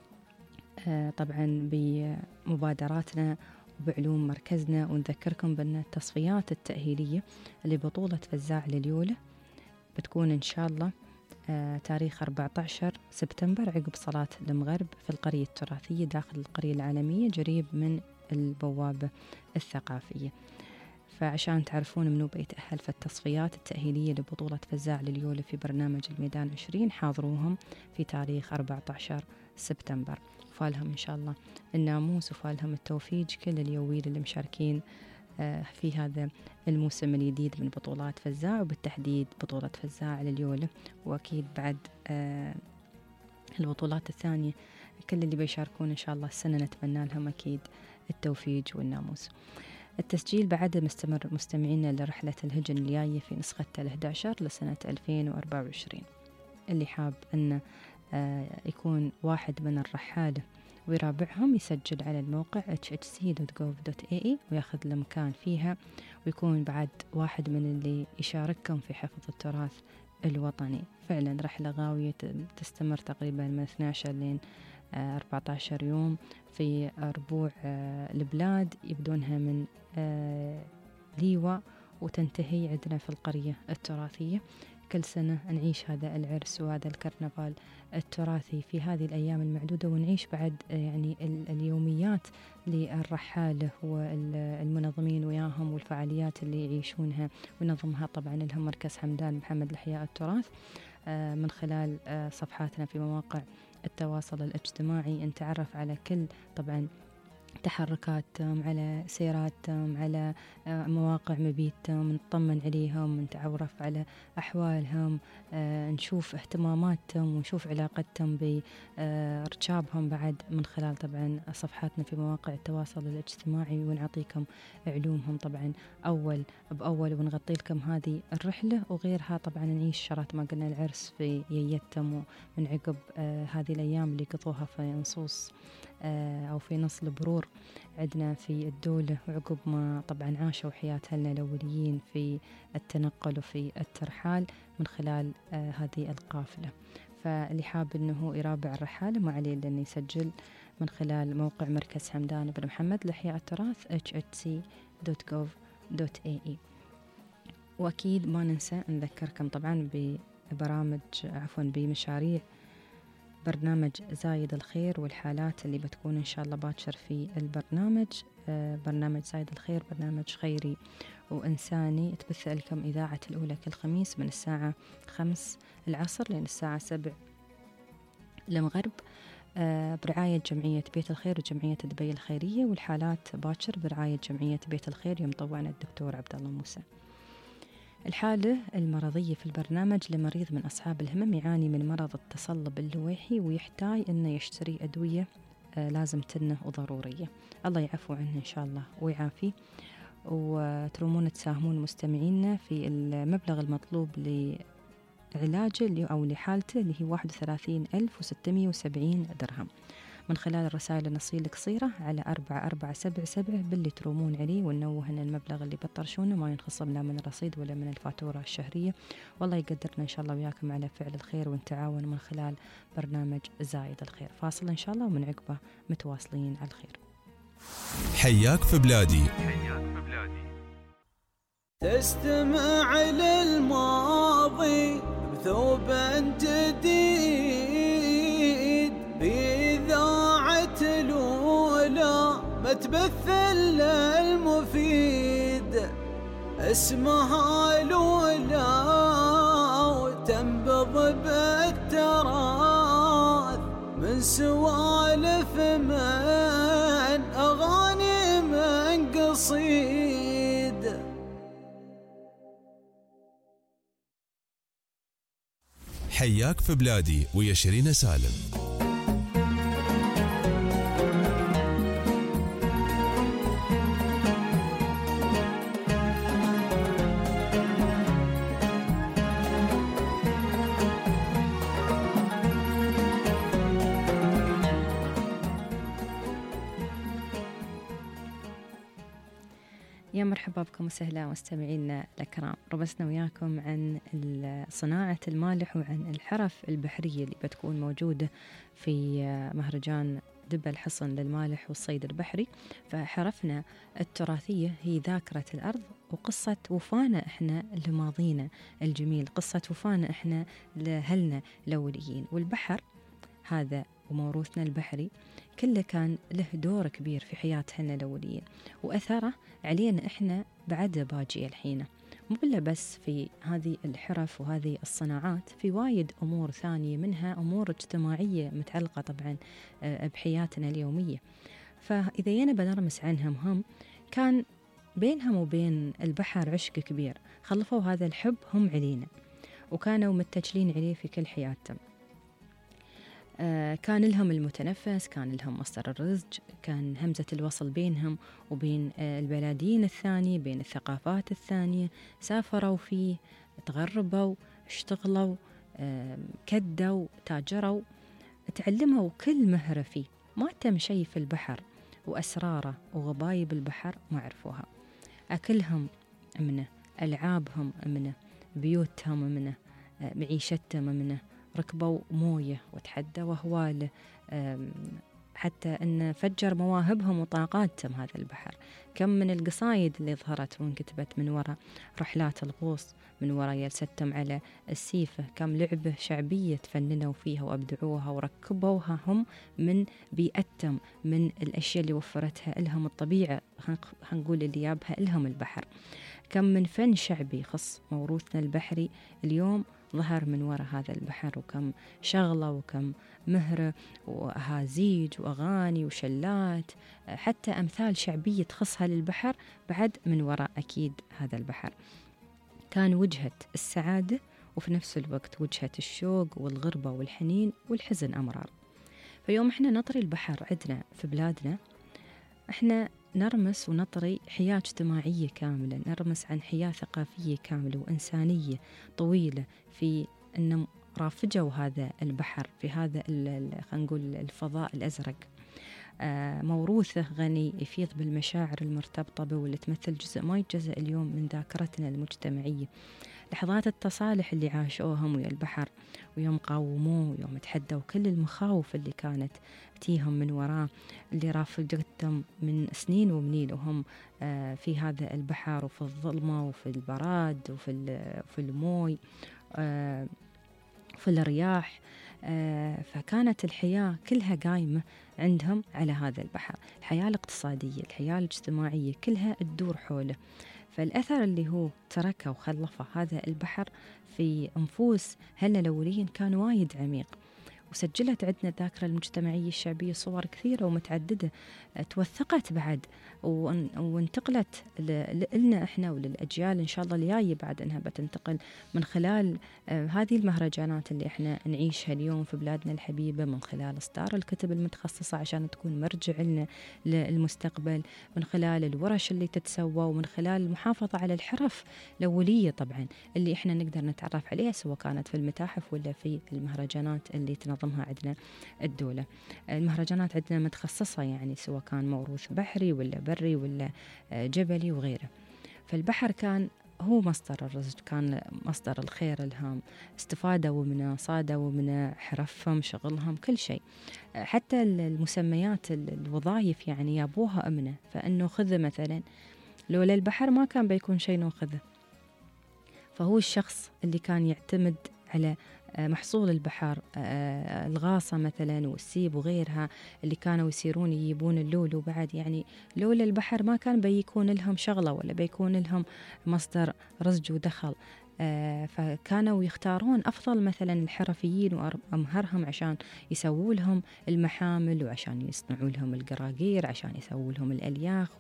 طبعا بمبادراتنا وبعلوم مركزنا، ونذكركم بأن التصفيات التأهيلية لبطولة فزاع لليولة بتكون إن شاء الله تاريخ 14 سبتمبر عقب صلاة المغرب في القرية التراثية داخل القرية العالمية قريب من البوابة الثقافية. فعشان تعرفون منو بيتأهل في التصفيات التأهيلية لبطولة فزاع لليولة في برنامج الميدان 20 حاضروهم في تاريخ 14 سبتمبر. فالهم إن شاء الله الناموس وفالهم التوفيق كل اليويل اللي مشاركين في هذا الموسم الجديد من بطولات فزاع، وبالتحديد بطولة فزاع لليولة، وأكيد بعد البطولات الثانية كل اللي بيشاركون إن شاء الله السنة نتمنى لهم أكيد التوفيق والناموس. التسجيل بعد مستمر مستمعينا لرحلة الهجن الجاية في نسختها 11 لسنة 2024. اللي حاب أنه يكون واحد من الرحالة ويرابعهم يسجل على الموقع hhc.gov.ae وياخذ له مكان فيها، ويكون بعد واحد من اللي يشارككم في حفظ التراث الوطني. فعلا رحلة غاوية تستمر تقريبا من 12 لين 14 يوم في ربوع البلاد، يبدونها من ليوة وتنتهي عندنا في القرية التراثية. كل سنة نعيش هذا العرس وهذا الكرنفال التراثي في هذه الأيام المعدودة، ونعيش بعد يعني اليوميات للرحالة والمنظمين وياهم والفعاليات اللي يعيشونها ونظمها طبعا لهم مركز حمدان محمد لإحياء التراث من خلال صفحاتنا في مواقع التواصل الاجتماعي. نتعرف على كل طبعا تحركاتهم، على سيراتهم، على مواقع مبيتهم، نطمن عليهم، نتعرف على أحوالهم، نشوف اهتماماتهم ونشوف علاقتهم بركابهم بعد من خلال طبعا صفحاتنا في مواقع التواصل الاجتماعي، ونعطيكم علومهم طبعا أول بأول، ونغطي لكم هذه الرحلة وغيرها. طبعا نعيش شرط ما قلنا العرس في ييتم من عقب هذه الأيام اللي قضوها في نصوص أو في نص البرور عندنا في الدولة، وعقب ما طبعا عاشوا حياة أهلنا الأوليين في التنقل وفي الترحال من خلال هذه القافلة. فاللي حاب أنه يرابع الرحالة ما عليه لأنه يسجل من خلال موقع مركز حمدان بن محمد لإحياء التراث hhc.gov.ae. وأكيد ما ننسى نذكركم طبعا ببرامج بمشاريع برنامج زايد الخير والحالات اللي بتكون إن شاء الله باكر في البرنامج. برنامج زايد الخير برنامج خيري وإنساني تبث لكم إذاعة الأولى كل خميس من الساعة 5 العصر لين الساعة 7 المغرب، برعاية جمعية بيت الخير وجمعية دبي الخيرية، والحالات باكر برعاية جمعية بيت الخير يمطوعنا الدكتور عبد الله موسى. الحالة المرضية في البرنامج لمريض من أصحاب الهمم يعاني من مرض التصلب اللويحي ويحتاج أنه يشتري أدوية لازم تنه وضرورية. الله يعفو عنه إن شاء الله ويعافيه. وترومون تساهمون مستمعينا في المبلغ المطلوب لعلاجه أو لحالته اللي هي 31,670 درهم من خلال الرسائل النصية القصيرة على 4477 باللي ترومون عليه، ونوه أن المبلغ اللي بطرشونه ما ينخصم لا من الرصيد ولا من الفاتورة الشهرية، والله يقدرنا إن شاء الله وياكم على فعل الخير ونتعاون من خلال برنامج زايد الخير. فاصل إن شاء الله ومن عقبه متواصلين على الخير. حياك في بلادي. تستمع للماضي بثوب جديد بإذاعة الأولى ما تبث إلا المفيد، اسمها الأولى وتنبض بالتراث من سوالف من أغاني من قصيد. حياك في بلادي ويا شيرين سالم. يا مرحبا بكم وسهلا مستمعينا الكرام. ربسنا وياكم عن صناعة المالح وعن الحرف البحرية اللي بتكون موجودة في مهرجان دبا الحصن للمالح والصيد البحري. فحرفنا التراثية هي ذاكرة الأرض وقصة وفانا إحنا لماضينا الجميل، قصة وفانا إحنا لأهلنا الأوليين. والبحر هذا وموروثنا البحري كله كان له دور كبير في حياتنا الأوليين، وأثره علينا إحنا بعد باجي الحين. مو بلا بس في هذه الحرف وهذه الصناعات، في وايد أمور ثانية منها أمور اجتماعية متعلقة طبعا بحياتنا اليومية. فإذا ينا بنرمس عنهم هم كان بينهم وبين البحر عشق كبير، خلفوا هذا الحب هم علينا وكانوا متجلين عليه في كل حياتهم. كان لهم المتنفس، كان لهم مصدر الرزق، كان همزة الوصل بينهم وبين البلادين الثانية، بين الثقافات الثانية. سافروا فيه، تغربوا، اشتغلوا، كدوا، تاجروا، تعلموا كل مهرة فيه. ما تم شيء في البحر وأسراره وغبايب البحر ما عرفوها. أكلهم منه، ألعابهم منه، بيوتهم منه، معيشتهم منه. ركبوا مويه وتحدوا أهواله، حتى أن فجر مواهبهم وطاقاتهم هذا البحر. كم من القصايد اللي ظهرت وانكتبت من وراء رحلات الغوص، من وراء جلستهم على السيفة. كم لعبة شعبية تفننوا فيها وأبدعوها وركبوها هم من بيئتهم، من الأشياء اللي وفرتها لهم الطبيعة، هنقول اللي يابها لهم البحر. كم من فن شعبي خص موروثنا البحري اليوم ظهر من وراء هذا البحر، وكم شغلة وكم مهرة وأهازيج وأغاني وشلات، حتى أمثال شعبية تخصها للبحر بعد من وراء أكيد هذا البحر. كان وجهة السعادة وفي نفس الوقت وجهة الشوق والغربة والحنين والحزن أمرار. فيوم إحنا نطري البحر عندنا في بلادنا، إحنا نرمس ونطري حياة اجتماعية كاملة، نرمس عن حياة ثقافية كاملة وإنسانية طويلة في أن رافجوا هذا البحر في هذا خلينا نقول الفضاء الأزرق. موروثه غني يفيض بالمشاعر المرتبطة به واللي تمثل جزء ما يتجزأ اليوم من ذاكرتنا المجتمعية. لحظات التصالح اللي عاشوهم ويا البحر، ويوم قاوموه، ويوم تحدوا كل المخاوف اللي كانت تيهم من وراه، اللي رافقتهم من سنين ومنين وهم في هذا البحر وفي الظلمة وفي البراد وفي الموي وفي الرياح. فكانت الحياة كلها قايمة عندهم على هذا البحر، الحياة الاقتصادية، الحياة الاجتماعية كلها تدور حوله. فالأثر اللي هو تركه وخلفه هذا البحر في نفوس هالنا الأولين كان وايد عميق، وسجلت عندنا الذاكرة المجتمعية الشعبية صور كثيرة ومتعددة توثقت بعد وانتقلت لنا احنا وللأجيال إن شاء الله الجاية بعد أنها بتنتقل من خلال هذه المهرجانات اللي احنا نعيشها اليوم في بلادنا الحبيبة، من خلال إصدار الكتب المتخصصة عشان تكون مرجع لنا للمستقبل، من خلال الورش اللي تتسوى، ومن خلال المحافظة على الحرف الأولية طبعا اللي احنا نقدر نتعرف عليها سواء كانت في المتاحف ولا في المهرجانات اللي تنظمها عندنا الدولة. المهرجانات عندنا متخصصة يعني سواء كان موروث بحري ولا بري ولا جبلي وغيره. فالبحر كان هو مصدر الرزق، كان مصدر الخير الهام، استفادوا منه، صادوا منه حرفهم، شغلهم، كل شيء، حتى المسميات الوظائف يعني يابوها أمنه. فإنه خذ مثلا لولا البحر ما كان بيكون شيء ناخذه. فهو الشخص اللي كان يعتمد على محصول البحر، الغاصة مثلا والسيب وغيرها اللي كانوا يسيرون يجيبون اللول، وبعد يعني لولا البحر ما كان بيكون لهم شغلة ولا بيكون لهم مصدر رزق ودخل. فكانوا يختارون أفضل مثلا الحرفيين وأمهرهم عشان يسووا لهم المحامل، وعشان يصنعوا لهم القراقير، عشان يسووا لهم الألياخ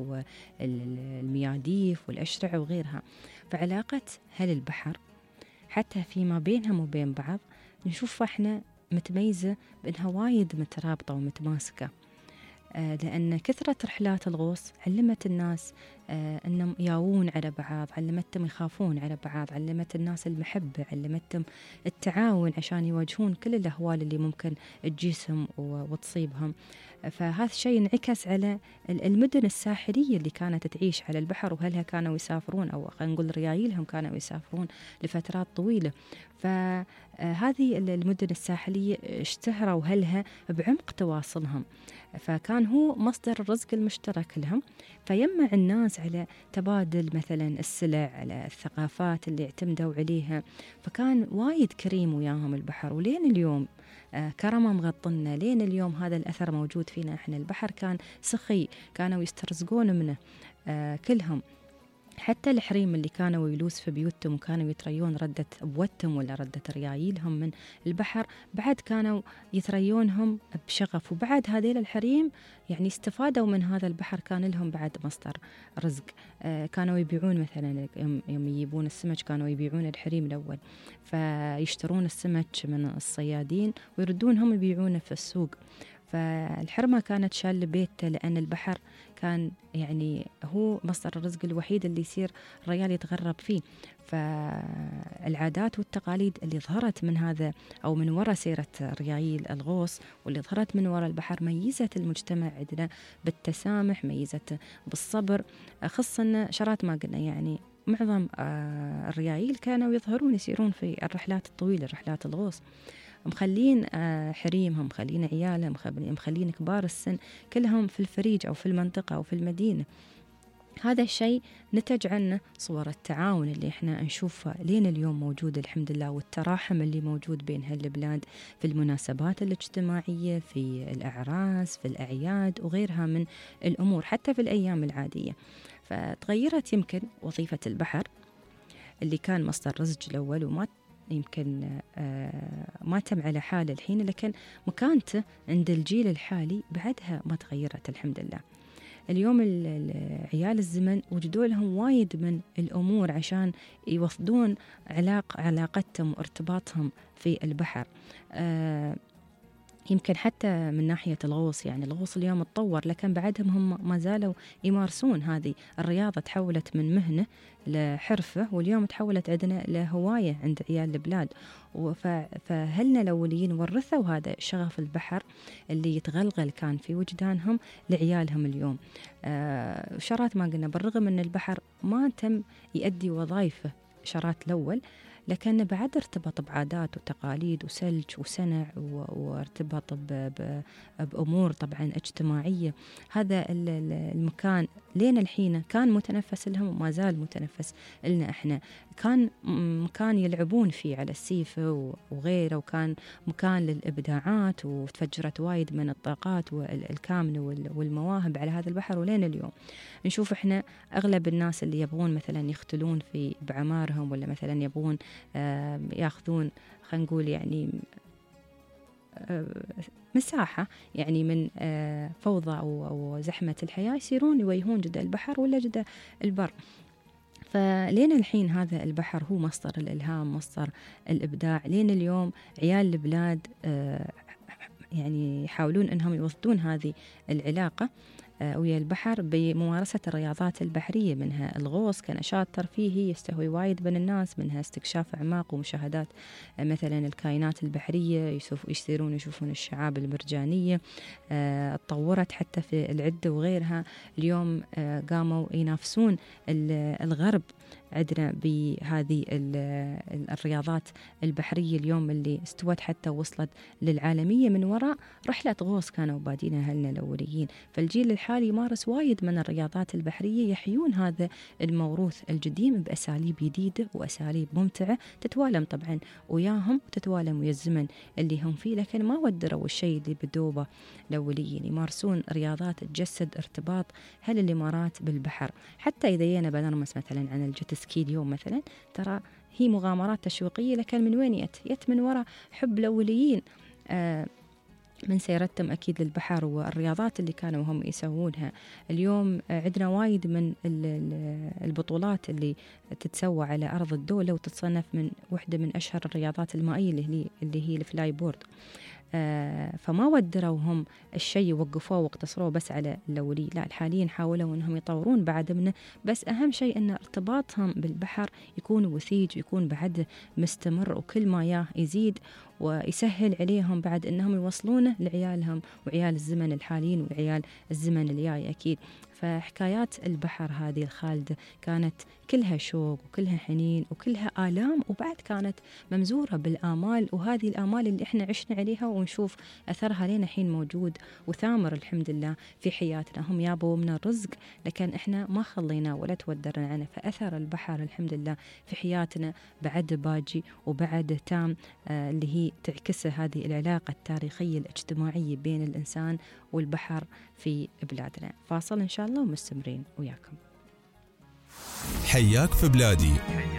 والمياديف والأشرع وغيرها. فعلاقة هل البحر حتى فيما بينهم وبين بعض نشوف احنا متميزة بأنها وايد مترابطة ومتماسكة، لأن كثرة رحلات الغوص علمت الناس أنهم ياوون على بعض، علمتهم يخافون على بعض، علمت الناس المحبة، علمتهم التعاون عشان يواجهون كل الأهوال اللي ممكن تجيسهم وتصيبهم. فهذا الشيء انعكس على المدن الساحلية اللي كانت تعيش على البحر، وهلها كانوا يسافرون، أو خلينا نقول ريايلهم كانوا يسافرون لفترات طويلة. فهذه المدن الساحلية اشتهروا هلها بعمق تواصلهم، فكان هو مصدر الرزق المشترك لهم. فيجمع الناس على تبادل مثلا السلع، على الثقافات اللي اعتمدوا عليها. فكان وايد كريم وياهم البحر، ولين اليوم كرمه مغطنا، لين اليوم هذا الأثر موجود فينا احنا. البحر كان سخي، كانوا يسترزقون منه كلهم، حتى الحريم اللي كانوا يلوس في بيوتهم وكانوا يتريون ردة أبوتهم ولا ردة ريايلهم من البحر، بعد كانوا يتريونهم بشغف. وبعد هذيل الحريم يعني استفادوا من هذا البحر، كان لهم بعد مصدر رزق. كانوا يبيعون مثلا يوم يجيبون السمك كانوا يبيعون الحريم الأول، فيشترون السمك من الصيادين ويردونهم يبيعونه في السوق. فالحرمة كانت شال بيته، لأن البحر كان يعني هو مصدر الرزق الوحيد اللي يصير الرجال يتغرب فيه. فالعادات والتقاليد اللي ظهرت من هذا أو من وراء سيرة ريايل الغوص واللي ظهرت من وراء البحر ميزت المجتمع عندنا بالتسامح، ميزت بالصبر. خصنا شرات ما قلنا يعني معظم الريايل كانوا يظهرون يسيرون في الرحلات الطويلة، رحلات الغوص، مخلين حريمهم، مخلين عيالهم، مخلين كبار السن كلهم في الفريج أو في المنطقة أو في المدينة. هذا الشيء نتج عنه صور التعاون اللي احنا نشوفها لين اليوم موجود الحمد لله، والتراحم اللي موجود بين هالبلاد في المناسبات الاجتماعية، في الأعراس، في الأعياد وغيرها من الأمور، حتى في الأيام العادية. فتغيرت يمكن وظيفة البحر اللي كان مصدر رزق الأول، وما يمكن ما تم على حاله الحين، لكن مكانته عند الجيل الحالي بعدها ما تغيرت الحمد لله. اليوم عيال الزمن وجدوا لهم وايد من الأمور عشان يوصدون علاقتهم وارتباطهم في البحر. يمكن حتى من ناحية الغوص، يعني الغوص اليوم تطور، لكن بعدهم هم ما زالوا يمارسون هذه الرياضة. تحولت من مهنة لحرفة، واليوم تحولت عندنا لهواية عند عيال البلاد. فهلنا الأوليين ورثوا هذا شغف البحر اللي يتغلغل كان في وجدانهم لعيالهم اليوم. شرات ما قلنا بالرغم أن البحر ما تم يؤدي وظائفه شرات الأول، لكن بعد ارتبط بعادات وتقاليد وسلج وسنع وارتبط بأمور طبعا اجتماعية. هذا المكان لين الحين كان متنفس لهم وما زال متنفس لنا إحنا. كان مكان يلعبون فيه على السيفة وغيره، وكان مكان للإبداعات، وتفجرت وايد من الطاقات والكامنة والمواهب على هذا البحر. ولين اليوم نشوف إحنا أغلب الناس اللي يبغون مثلا يختلون في بعمارهم، ولا مثلا يبغون ياخذون خلينا نقول يعني مساحة يعني من فوضى أو زحمة الحياة، يصيرون يوجهون جدة البحر ولا جدة البر. فلين الحين هذا البحر هو مصدر الإلهام، مصدر الإبداع. لين اليوم عيال البلاد يعني يحاولون أنهم يوصلون هذه العلاقة ويا البحر بممارسة الرياضات البحرية، منها الغوص كنشاط ترفيهي يستهوي وايد بين الناس، منها استكشاف أعماق ومشاهدات مثلا الكائنات البحرية، يصيرون يشوفون الشعاب المرجانية. تطورت حتى في العدة وغيرها. اليوم قاموا ينافسون الغرب عندنا بهذه الرياضات البحرية اليوم اللي استوت حتى وصلت للعالمية من وراء رحلة غوص كانوا بادينها أهلنا الأوليين. فالجيل الحالي يمارس وايد من الرياضات البحرية، يحيون هذا الموروث القديم بأساليب جديدة وأساليب ممتعة تتوالم طبعا وياهم وتتوالم ويا الزمن اللي هم فيه، لكن ما ودروا الشيء اللي بدوبة الأوليين. يمارسون رياضات تجسد ارتباط أهل الإمارات بالبحر. حتى إذا جينا بنرمس مثلا عن الجيت سكي اليوم مثلا، ترى هي مغامرات تشويقية، لكن من وين يت من وراء حب الأوليين من سيرتهم أكيد للبحر والرياضات اللي كانوا هم يسوونها. اليوم عندنا وايد من البطولات اللي تتسوى على أرض الدولة وتتصنف من واحدة من أشهر الرياضات المائية اللي هي الفلاي بورد. فما ودروا هم الشيء وقفوه واقتصروا بس على الأولي، لا الحاليين حاولوا أنهم يطورون بعد منه، بس أهم شيء أن ارتباطهم بالبحر يكون وثيج ويكون بعد مستمر، وكل ما يزيد ويسهل عليهم بعد أنهم يوصلونه لعيالهم وعيال الزمن الحاليين وعيال الزمن الجاي أكيد. فحكايات البحر هذه الخالدة كانت كلها شوق وكلها حنين وكلها آلام، وبعد كانت ممزورة بالآمال، وهذه الآمال اللي احنا عشنا عليها ونشوف أثرها لنا حين موجود وثامر الحمد لله في حياتنا. هم يابوا من الرزق لكن احنا ما خلينا ولا تودرنا عنه، فأثر البحر الحمد لله في حياتنا بعد باجي وبعد تام، اللي هي تعكسه هذه العلاقة التاريخية الاجتماعية بين الإنسان والبحر في بلادنا. فاصل إن شاء الله ومستمرين وياكم. حياك في بلادي.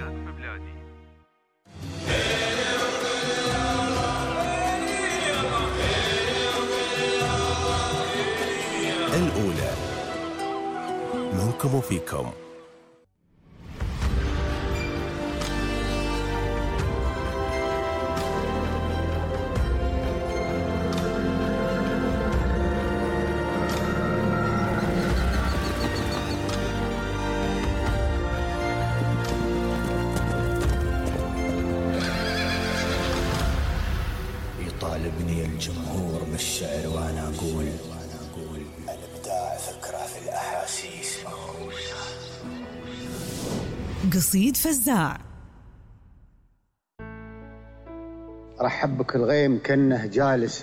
الأولى منكم وفيكم. يطالبني الجمهور بالشعر وانا اقول الابداع فكره في الاحاسيس مهروسه. قصيد فزاع. رحب بك الغيم كأنه جالس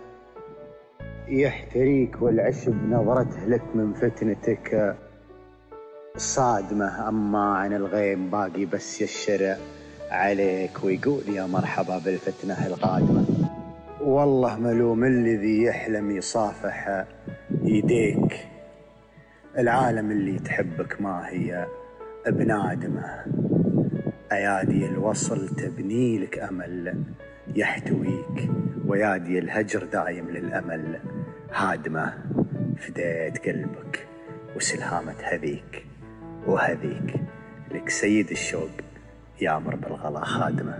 يحتريك، والعشب نظرته لك من فتنتك صادمة. أما عن الغيم باقي بس يشر عليك ويقول يا مرحبا بالفتنة القادمة. والله ملوم الذي يحلم يصافح يديك، العالم اللي تحبك ما هي بنادمة. أيادي الوصل تبني لك أمل يحتويك، ويادي الهجر دايم للأمل هادمة. فديت قلبك وسلهامة هذيك وهذيك، لك سيد الشوق يامر بالغلا خادمة.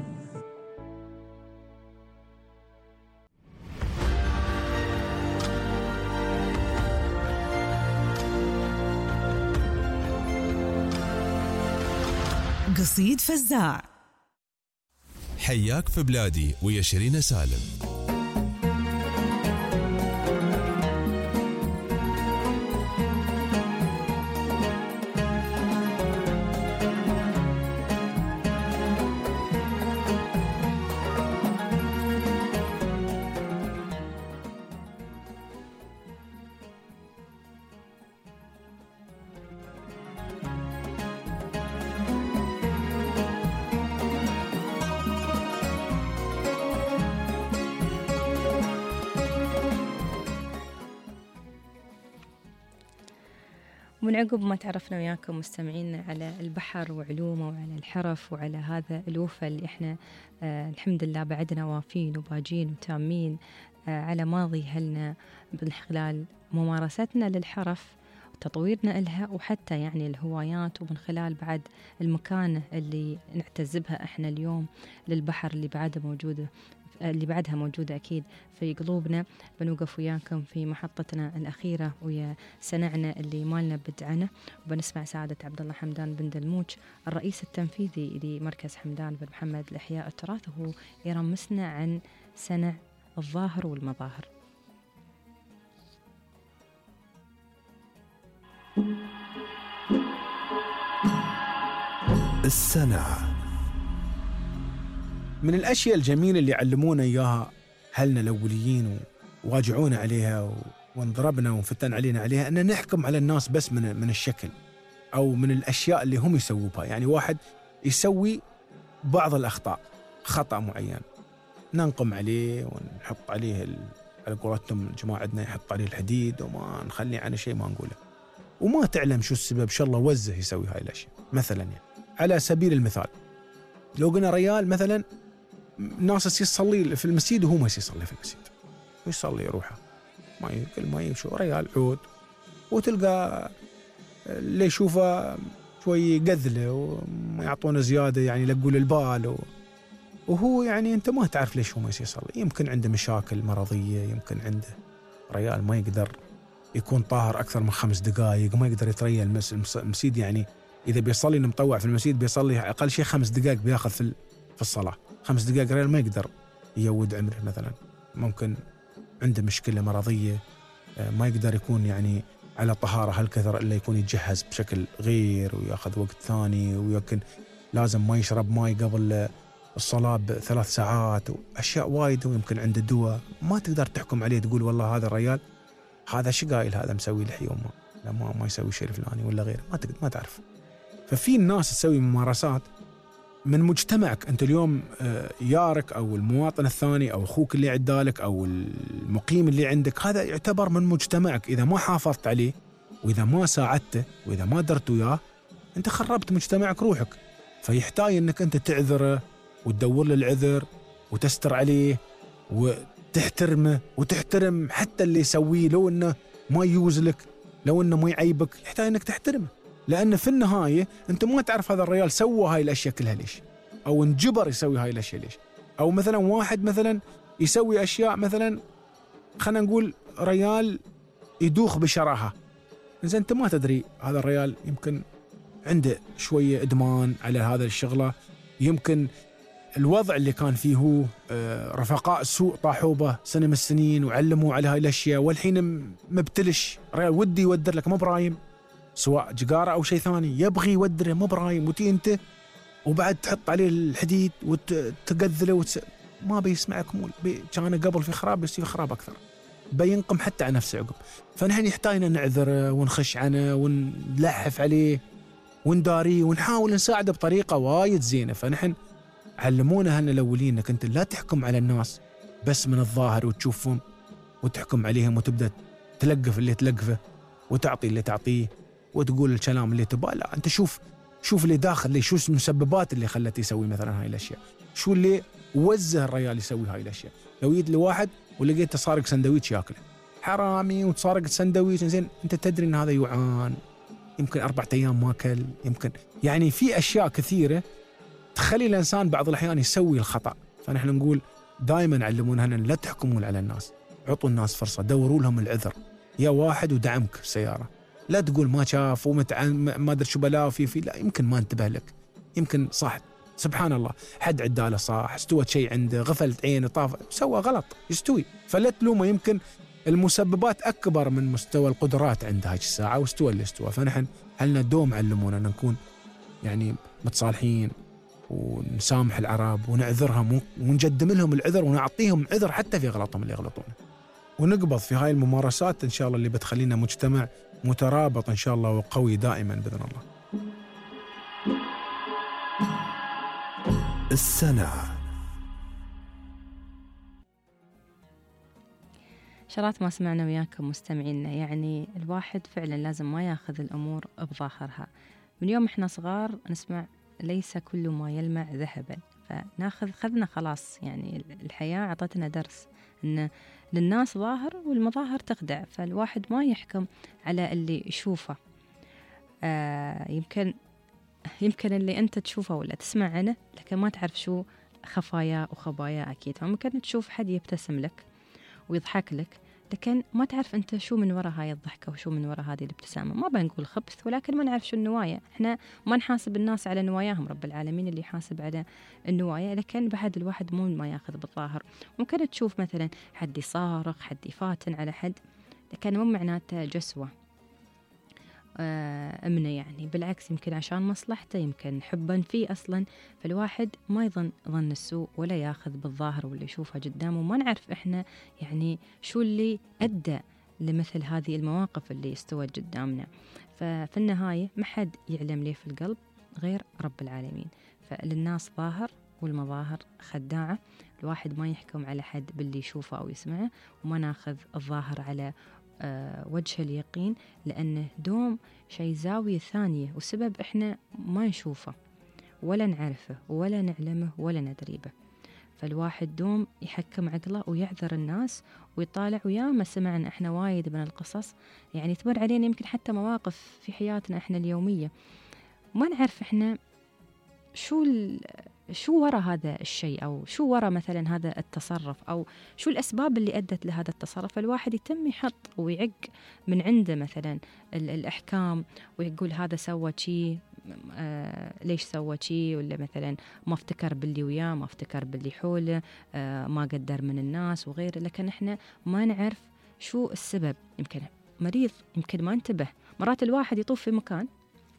قصيد فزاع. حياك في بلادي ويا شيرين سالم. ومن عقب ما تعرفنا وياكم مستمعين على البحر وعلومه وعلى الحرف وعلى هذا الوفى اللي احنا الحمد لله بعدنا وافين وباجين وتامين على ماضي أهلنا من خلال ممارستنا للحرف وتطويرنا إلها، وحتى يعني الهوايات، ومن خلال بعد المكانة اللي نعتز بها احنا اليوم للبحر اللي بعدها موجودة أكيد في قلوبنا. بنوقف وياكم في محطتنا الأخيرة ويا سنعنا اللي مالنا بدعنا، وبنسمع سعادة عبد الله حمدان بن دلموج الرئيس التنفيذي لمركز حمدان بن محمد لإحياء التراث، وهو يرمسنا عن سنع الظاهر والمظاهر. السنع من الأشياء الجميلة اللي علمونا إياها أهلنا الأوليين وواجعونا عليها وانضربنا وانفتن علينا عليها، أن نحكم على الناس بس من الشكل أو من الأشياء اللي هم يسووها. يعني واحد يسوي بعض الأخطاء، خطأ معين، ننقم عليه ونحط عليه على قولتهم جماعتنا يحط عليه الحديد وما نخلي عنه شيء ما نقوله، وما تعلم شو السبب. شاء الله وزه يسوي هاي الأشياء. مثلا يعني على سبيل المثال لو قلنا ريال مثلا ناس يصلي في المسجد وهو ما يصلي في المسجد، ويصلي يروحه ما يمشي ريال عود، وتلقى اللي يشوفه شوي قذله وما يعطونه زيادة يعني يلقوا البال وهو يعني أنت ما تعرف ليش هو ما يصلي. يمكن عنده مشاكل مرضية، يمكن عنده ريال ما يقدر يكون طاهر أكثر من 5 دقائق، ما يقدر يتريا المسجد. يعني إذا بيصلي مطوع في المسجد بيصلي أقل شيء 5 دقائق بياخذ في الصلاة. 5 دقائق ريال ما يقدر يود عمره مثلا، ممكن عنده مشكلة مرضية ما يقدر يكون يعني على طهارة هالكثر إلا يكون يتجهز بشكل غير ويأخذ وقت ثاني، ويمكن لازم ما يشرب ماء قبل الصلاة ب3 ساعات وأشياء وايد، ويمكن عنده دواء. ما تقدر تحكم عليه تقول والله هذا الرجال هذا شقايل، هذا مسوي لحية وما ما يسوي شيء الفلاني ولا غيره، ما تعرف. ففي الناس تسوي ممارسات من مجتمعك أنت اليوم، يارك أو المواطن الثاني أو أخوك اللي عدالك أو المقيم اللي عندك، هذا يعتبر من مجتمعك. إذا ما حافظت عليه وإذا ما ساعدته وإذا ما درت وياه أنت خربت مجتمعك روحك. فيحتاج أنك أنت تعذره وتدور له العذر وتستر عليه وتحترمه وتحترم حتى اللي يسويه، لو أنه ما يوزلك، لو أنه ما يعيبك، يحتاج أنك تحترمه. لأن في النهاية أنت ما تعرف هذا الرجال سوى هاي الأشياء كلها ليش، أو انجبر يسوي هاي الأشياء ليش. أو مثلا واحد مثلا يسوي أشياء، مثلا خلينا نقول رجال يدوخ بشراهة، إذا أنت ما تدري هذا الرجال يمكن عنده شوية إدمان على هذا الشغلة، يمكن الوضع اللي كان فيه هو رفقاء السوء طاحوا به سنة من السنين وعلموا على هاي الأشياء، والحين مبتلش رجال ودي يودر لك مو برايم، سواء جقارة أو شيء ثاني يبغي يودره مو برايم، وتي أنت وبعد تحط عليه الحديد وتقذله ما بيسمعك. كان قبل في خراب بيصير خراب أكثر، بينقم حتى على نفسه عقب. فنحن يحتاجنا نعذره ونخش عنه ونلحف عليه ونداريه ونحاول نساعده بطريقة وايد زينة. فنحن علمونا هن الأولين أنك أنت لا تحكم على الناس بس من الظاهر وتشوفهم وتحكم عليهم وتبدأ تلقف اللي تلقفه وتعطي اللي تعطيه وتقول الكلام اللي تبغاه. لا، أنت شوف اللي داخل، اللي شو المسببات اللي خلته يسوي مثلا هاي الأشياء، شو اللي وزه الرجال يسوي هاي الأشياء. لو يد لواحد ولقيته سارق سندويتش ياكله، حرامي وتسارق السندويتش، زين أنت تدري إن هذا يوعان، يمكن 4 أيام ما أكل، يمكن يعني في أشياء كثيرة تخلي الإنسان بعض الأحيان يسوي الخطأ. فنحن نقول دائما علمونا أن لا تحكمون على الناس، عطوا الناس فرصة، دوروا لهم العذر. يا واحد ودعمك في السيارة، لا تقول ما شاف ما أدري شو بلا في لا، يمكن ما انتبه لك، يمكن صح سبحان الله حد عداله صح، استوت شيء عنده، غفلت عينه، طاف، سوى غلط، يستوي. فلا تلومه، يمكن المسببات أكبر من مستوى القدرات عند هاي الساعة واستوى اللي استوى. فنحن هلنا دوم علمونا أن نكون يعني متصالحين ونسامح العرب ونعذرهم ونقدم لهم العذر ونعطيهم عذر حتى في غلطهم اللي يغلطونه، ونقبض في هاي الممارسات إن شاء الله اللي بتخلينا مجتمع مترابط إن شاء الله وقوي دائما بإذن الله. السنع. شرات ما سمعنا وياكم مستمعينا، يعني الواحد فعلا لازم ما ياخذ الأمور بظاهرها. من يوم إحنا صغار نسمع ليس كل ما يلمع ذهبا، خذنا خلاص، يعني الحياة عطتنا درس إن للناس ظاهر والمظاهر تخدع، فالواحد ما يحكم على اللي يشوفه. يمكن اللي أنت تشوفه ولا تسمع عنه لكن ما تعرف شو خفايا وخبايا أكيد. فممكن تشوف حد يبتسم لك ويضحك لك، لكن ما تعرف أنت شو من وراء هاي الضحكة وشو من وراء هذه الابتسامة. ما بنقول خبث، ولكن ما نعرف شو النوايا. إحنا ما نحاسب الناس على نواياهم، رب العالمين اللي يحاسب على النوايا. لكن بعد الواحد مو ما ياخذ بالظاهر. ممكن تشوف مثلا حد يصارخ، حد يفاتن على حد، لكن مو معناته جسوة أمنه، يعني بالعكس يمكن عشان مصلحته، يمكن حبا فيه أصلا. فالواحد ما يظن ظن السوء ولا ياخذ بالظاهر واللي يشوفه قدامه. ما نعرف إحنا يعني شو اللي أدى لمثل هذه المواقف اللي استوت قدامنا. ففي النهاية ما حد يعلم ليه في القلب غير رب العالمين. فللناس ظاهر والمظاهر خداعة. الواحد ما يحكم على حد باللي يشوفه أو يسمعه، وما ناخذ الظاهر على وجه اليقين، لأنه دوم شيء زاوية ثانية، وسبب إحنا ما نشوفه ولا نعرفه ولا نعلمه ولا ندري به. فالواحد دوم يحكم عقله ويعذر الناس ويطالع. وياما سمعنا إحنا وايد من القصص، يعني تمر علينا يمكن حتى مواقف في حياتنا إحنا اليومية ما نعرف إحنا شو وراء هذا الشيء، أو شو وراء مثلا هذا التصرف، أو شو الأسباب اللي أدت لهذا التصرف. الواحد يتم يحط ويعق من عنده مثلا الأحكام، ويقول هذا سوى شيء، ليش سوى شيء، ولا مثلا ما افتكر باللي وياه، ما افتكر باللي حوله، ما قدر من الناس وغيره. لكن احنا ما نعرف شو السبب. يمكن مريض، يمكن ما انتبه. مرات الواحد يطوف في مكان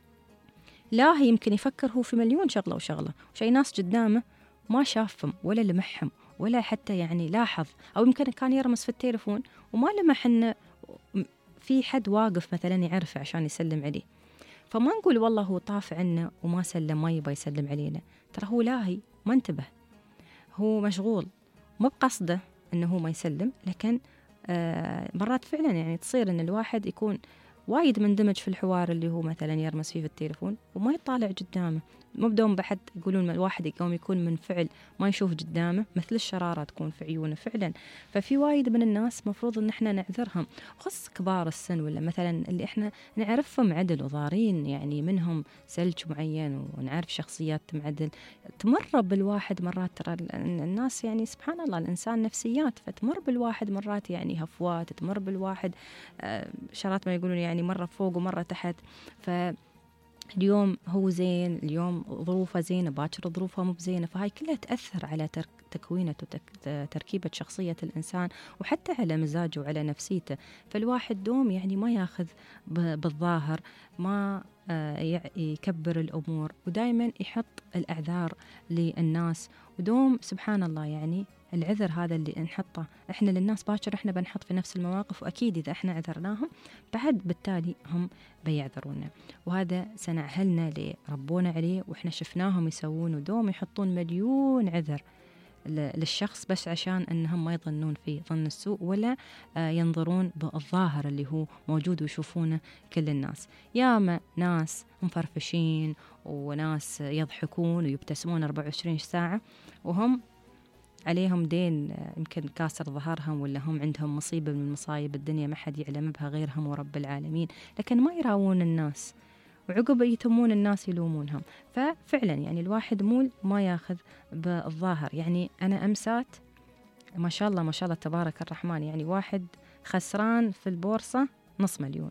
لاهي، يمكن يفكر هو في مليون شغلة وشغلة، وشي ناس قدامه ما شافهم ولا لمحهم ولا حتى يعني لاحظ، أو يمكن كان يرمس في التليفون وما لمح إنه في حد واقف مثلا يعرفه عشان يسلم عليه. فما نقول والله هو طاف عنا وما سلم، ما يبغى يسلم علينا، ترى هو لاهي ما انتبه، هو مشغول، ما بقصده إنه هو ما يسلم. لكن مرات فعلا يعني تصير إن الواحد يكون وايد مندمج في الحوار اللي هو مثلا يرمس فيه في التليفون وما يطالع قدامه. مو بدون بحد يقولون الواحد يكون منفعل ما يشوف قدامه، مثل الشرارة تكون في عيونه فعلا. ففي وايد من الناس مفروض ان احنا نعذرهم، خص كبار السن ولا مثلا اللي احنا نعرفهم عدل وضارين يعني منهم سلج معين ونعرف شخصياتهم عدل. تمر بالواحد مرات، ترى الناس يعني سبحان الله الانسان نفسيات، فتمر بالواحد مرات يعني هفوات، تمر بالواحد شرات ما يقولون يعني مرة فوق ومرة تحت. اليوم هو زين، اليوم ظروفه زينة، باكر ظروفه مو بزينة. فهاي كلها تأثر على تكوينة وتركيبة شخصية الإنسان، وحتى على مزاجه وعلى نفسيته. فالواحد دوم يعني ما ياخذ بالظاهر، ما يكبر الأمور، ودايما يحط الأعذار للناس. ودوم سبحان الله يعني العذر هذا اللي نحطه احنا للناس باكر احنا بنحط في نفس المواقف، واكيد اذا احنا عذرناهم بعد بالتالي هم بيعذرونا. وهذا سنعهلنا اللي ربونا عليه واحنا شفناهم يسوون، ودوم يحطون مليون عذر للشخص بس عشان انهم ما يظنون فيه ظن السوء، ولا ينظرون بالظاهر اللي هو موجود ويشوفونه كل الناس. ياما ناس مفرفشين وناس يضحكون ويبتسمون 24 ساعة وهم عليهم دين يمكن كاسر ظهرهم، ولا هم عندهم مصيبة من مصايب الدنيا ما حد يعلم بها غيرهم ورب العالمين، لكن ما يراوون الناس وعقب يتمون الناس يلومونهم. ففعلا يعني الواحد مول ما ياخذ بالظاهر. يعني أنا أمسات ما شاء الله ما شاء الله تبارك الرحمن، يعني واحد خسران في البورصة 500,000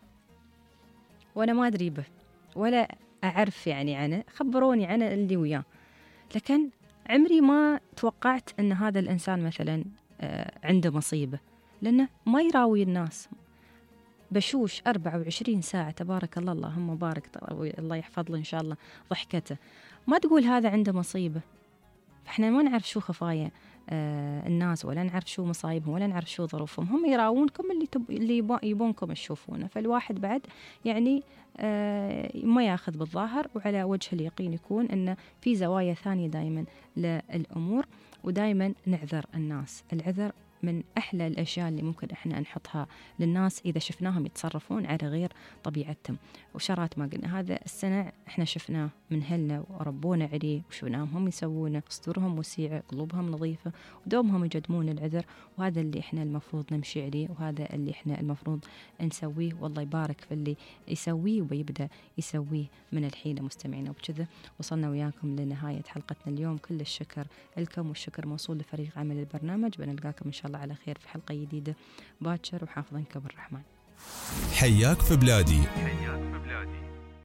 وأنا ما أدري به ولا أعرف يعني عنه، خبروني عنه اللي وياه، لكن عمري ما توقعت أن هذا الإنسان مثلا عنده مصيبة، لأنه ما يراوي الناس، بشوش 24 ساعة تبارك الله، اللهم بارك، الله يحفظ له إن شاء الله ضحكته. ما تقول هذا عنده مصيبة. فإحنا ما نعرف شو خفايا الناس، ولا نعرف شو مصايبهم، ولا نعرف شو ظروفهم. هم يراونكم اللي يبونكم تشوفونه. فالواحد بعد يعني ما ياخذ بالظاهر، وعلى وجه اليقين يكون أن في زوايا ثانية دائما للأمور. ودائما نعذر الناس. العذر من أحلى الأشياء اللي ممكن إحنا نحطها للناس إذا شفناهم يتصرفون على غير طبيعتهم. وشرات ما قلنا هذا السنة إحنا شفناه من أهلنا وربونا عليه وشفناهم هم يسوونه، صدورهم وسيعة، قلوبهم نظيفة، ودومهم يقدمون العذر، وهذا اللي إحنا المفروض نمشي عليه، وهذا اللي إحنا المفروض نسويه. والله يبارك في اللي يسويه ويبدأ يسويه من الحين مستمعين. وبكذا وصلنا وياكم لنهاية حلقتنا اليوم. كل الشكر لكم والشكر موصول لفريق عمل البرنامج. بنلقاكم إن شاء الله على خير في حلقة جديدة باكر، وحافظينكم بالرحمن. حياك في بلادي.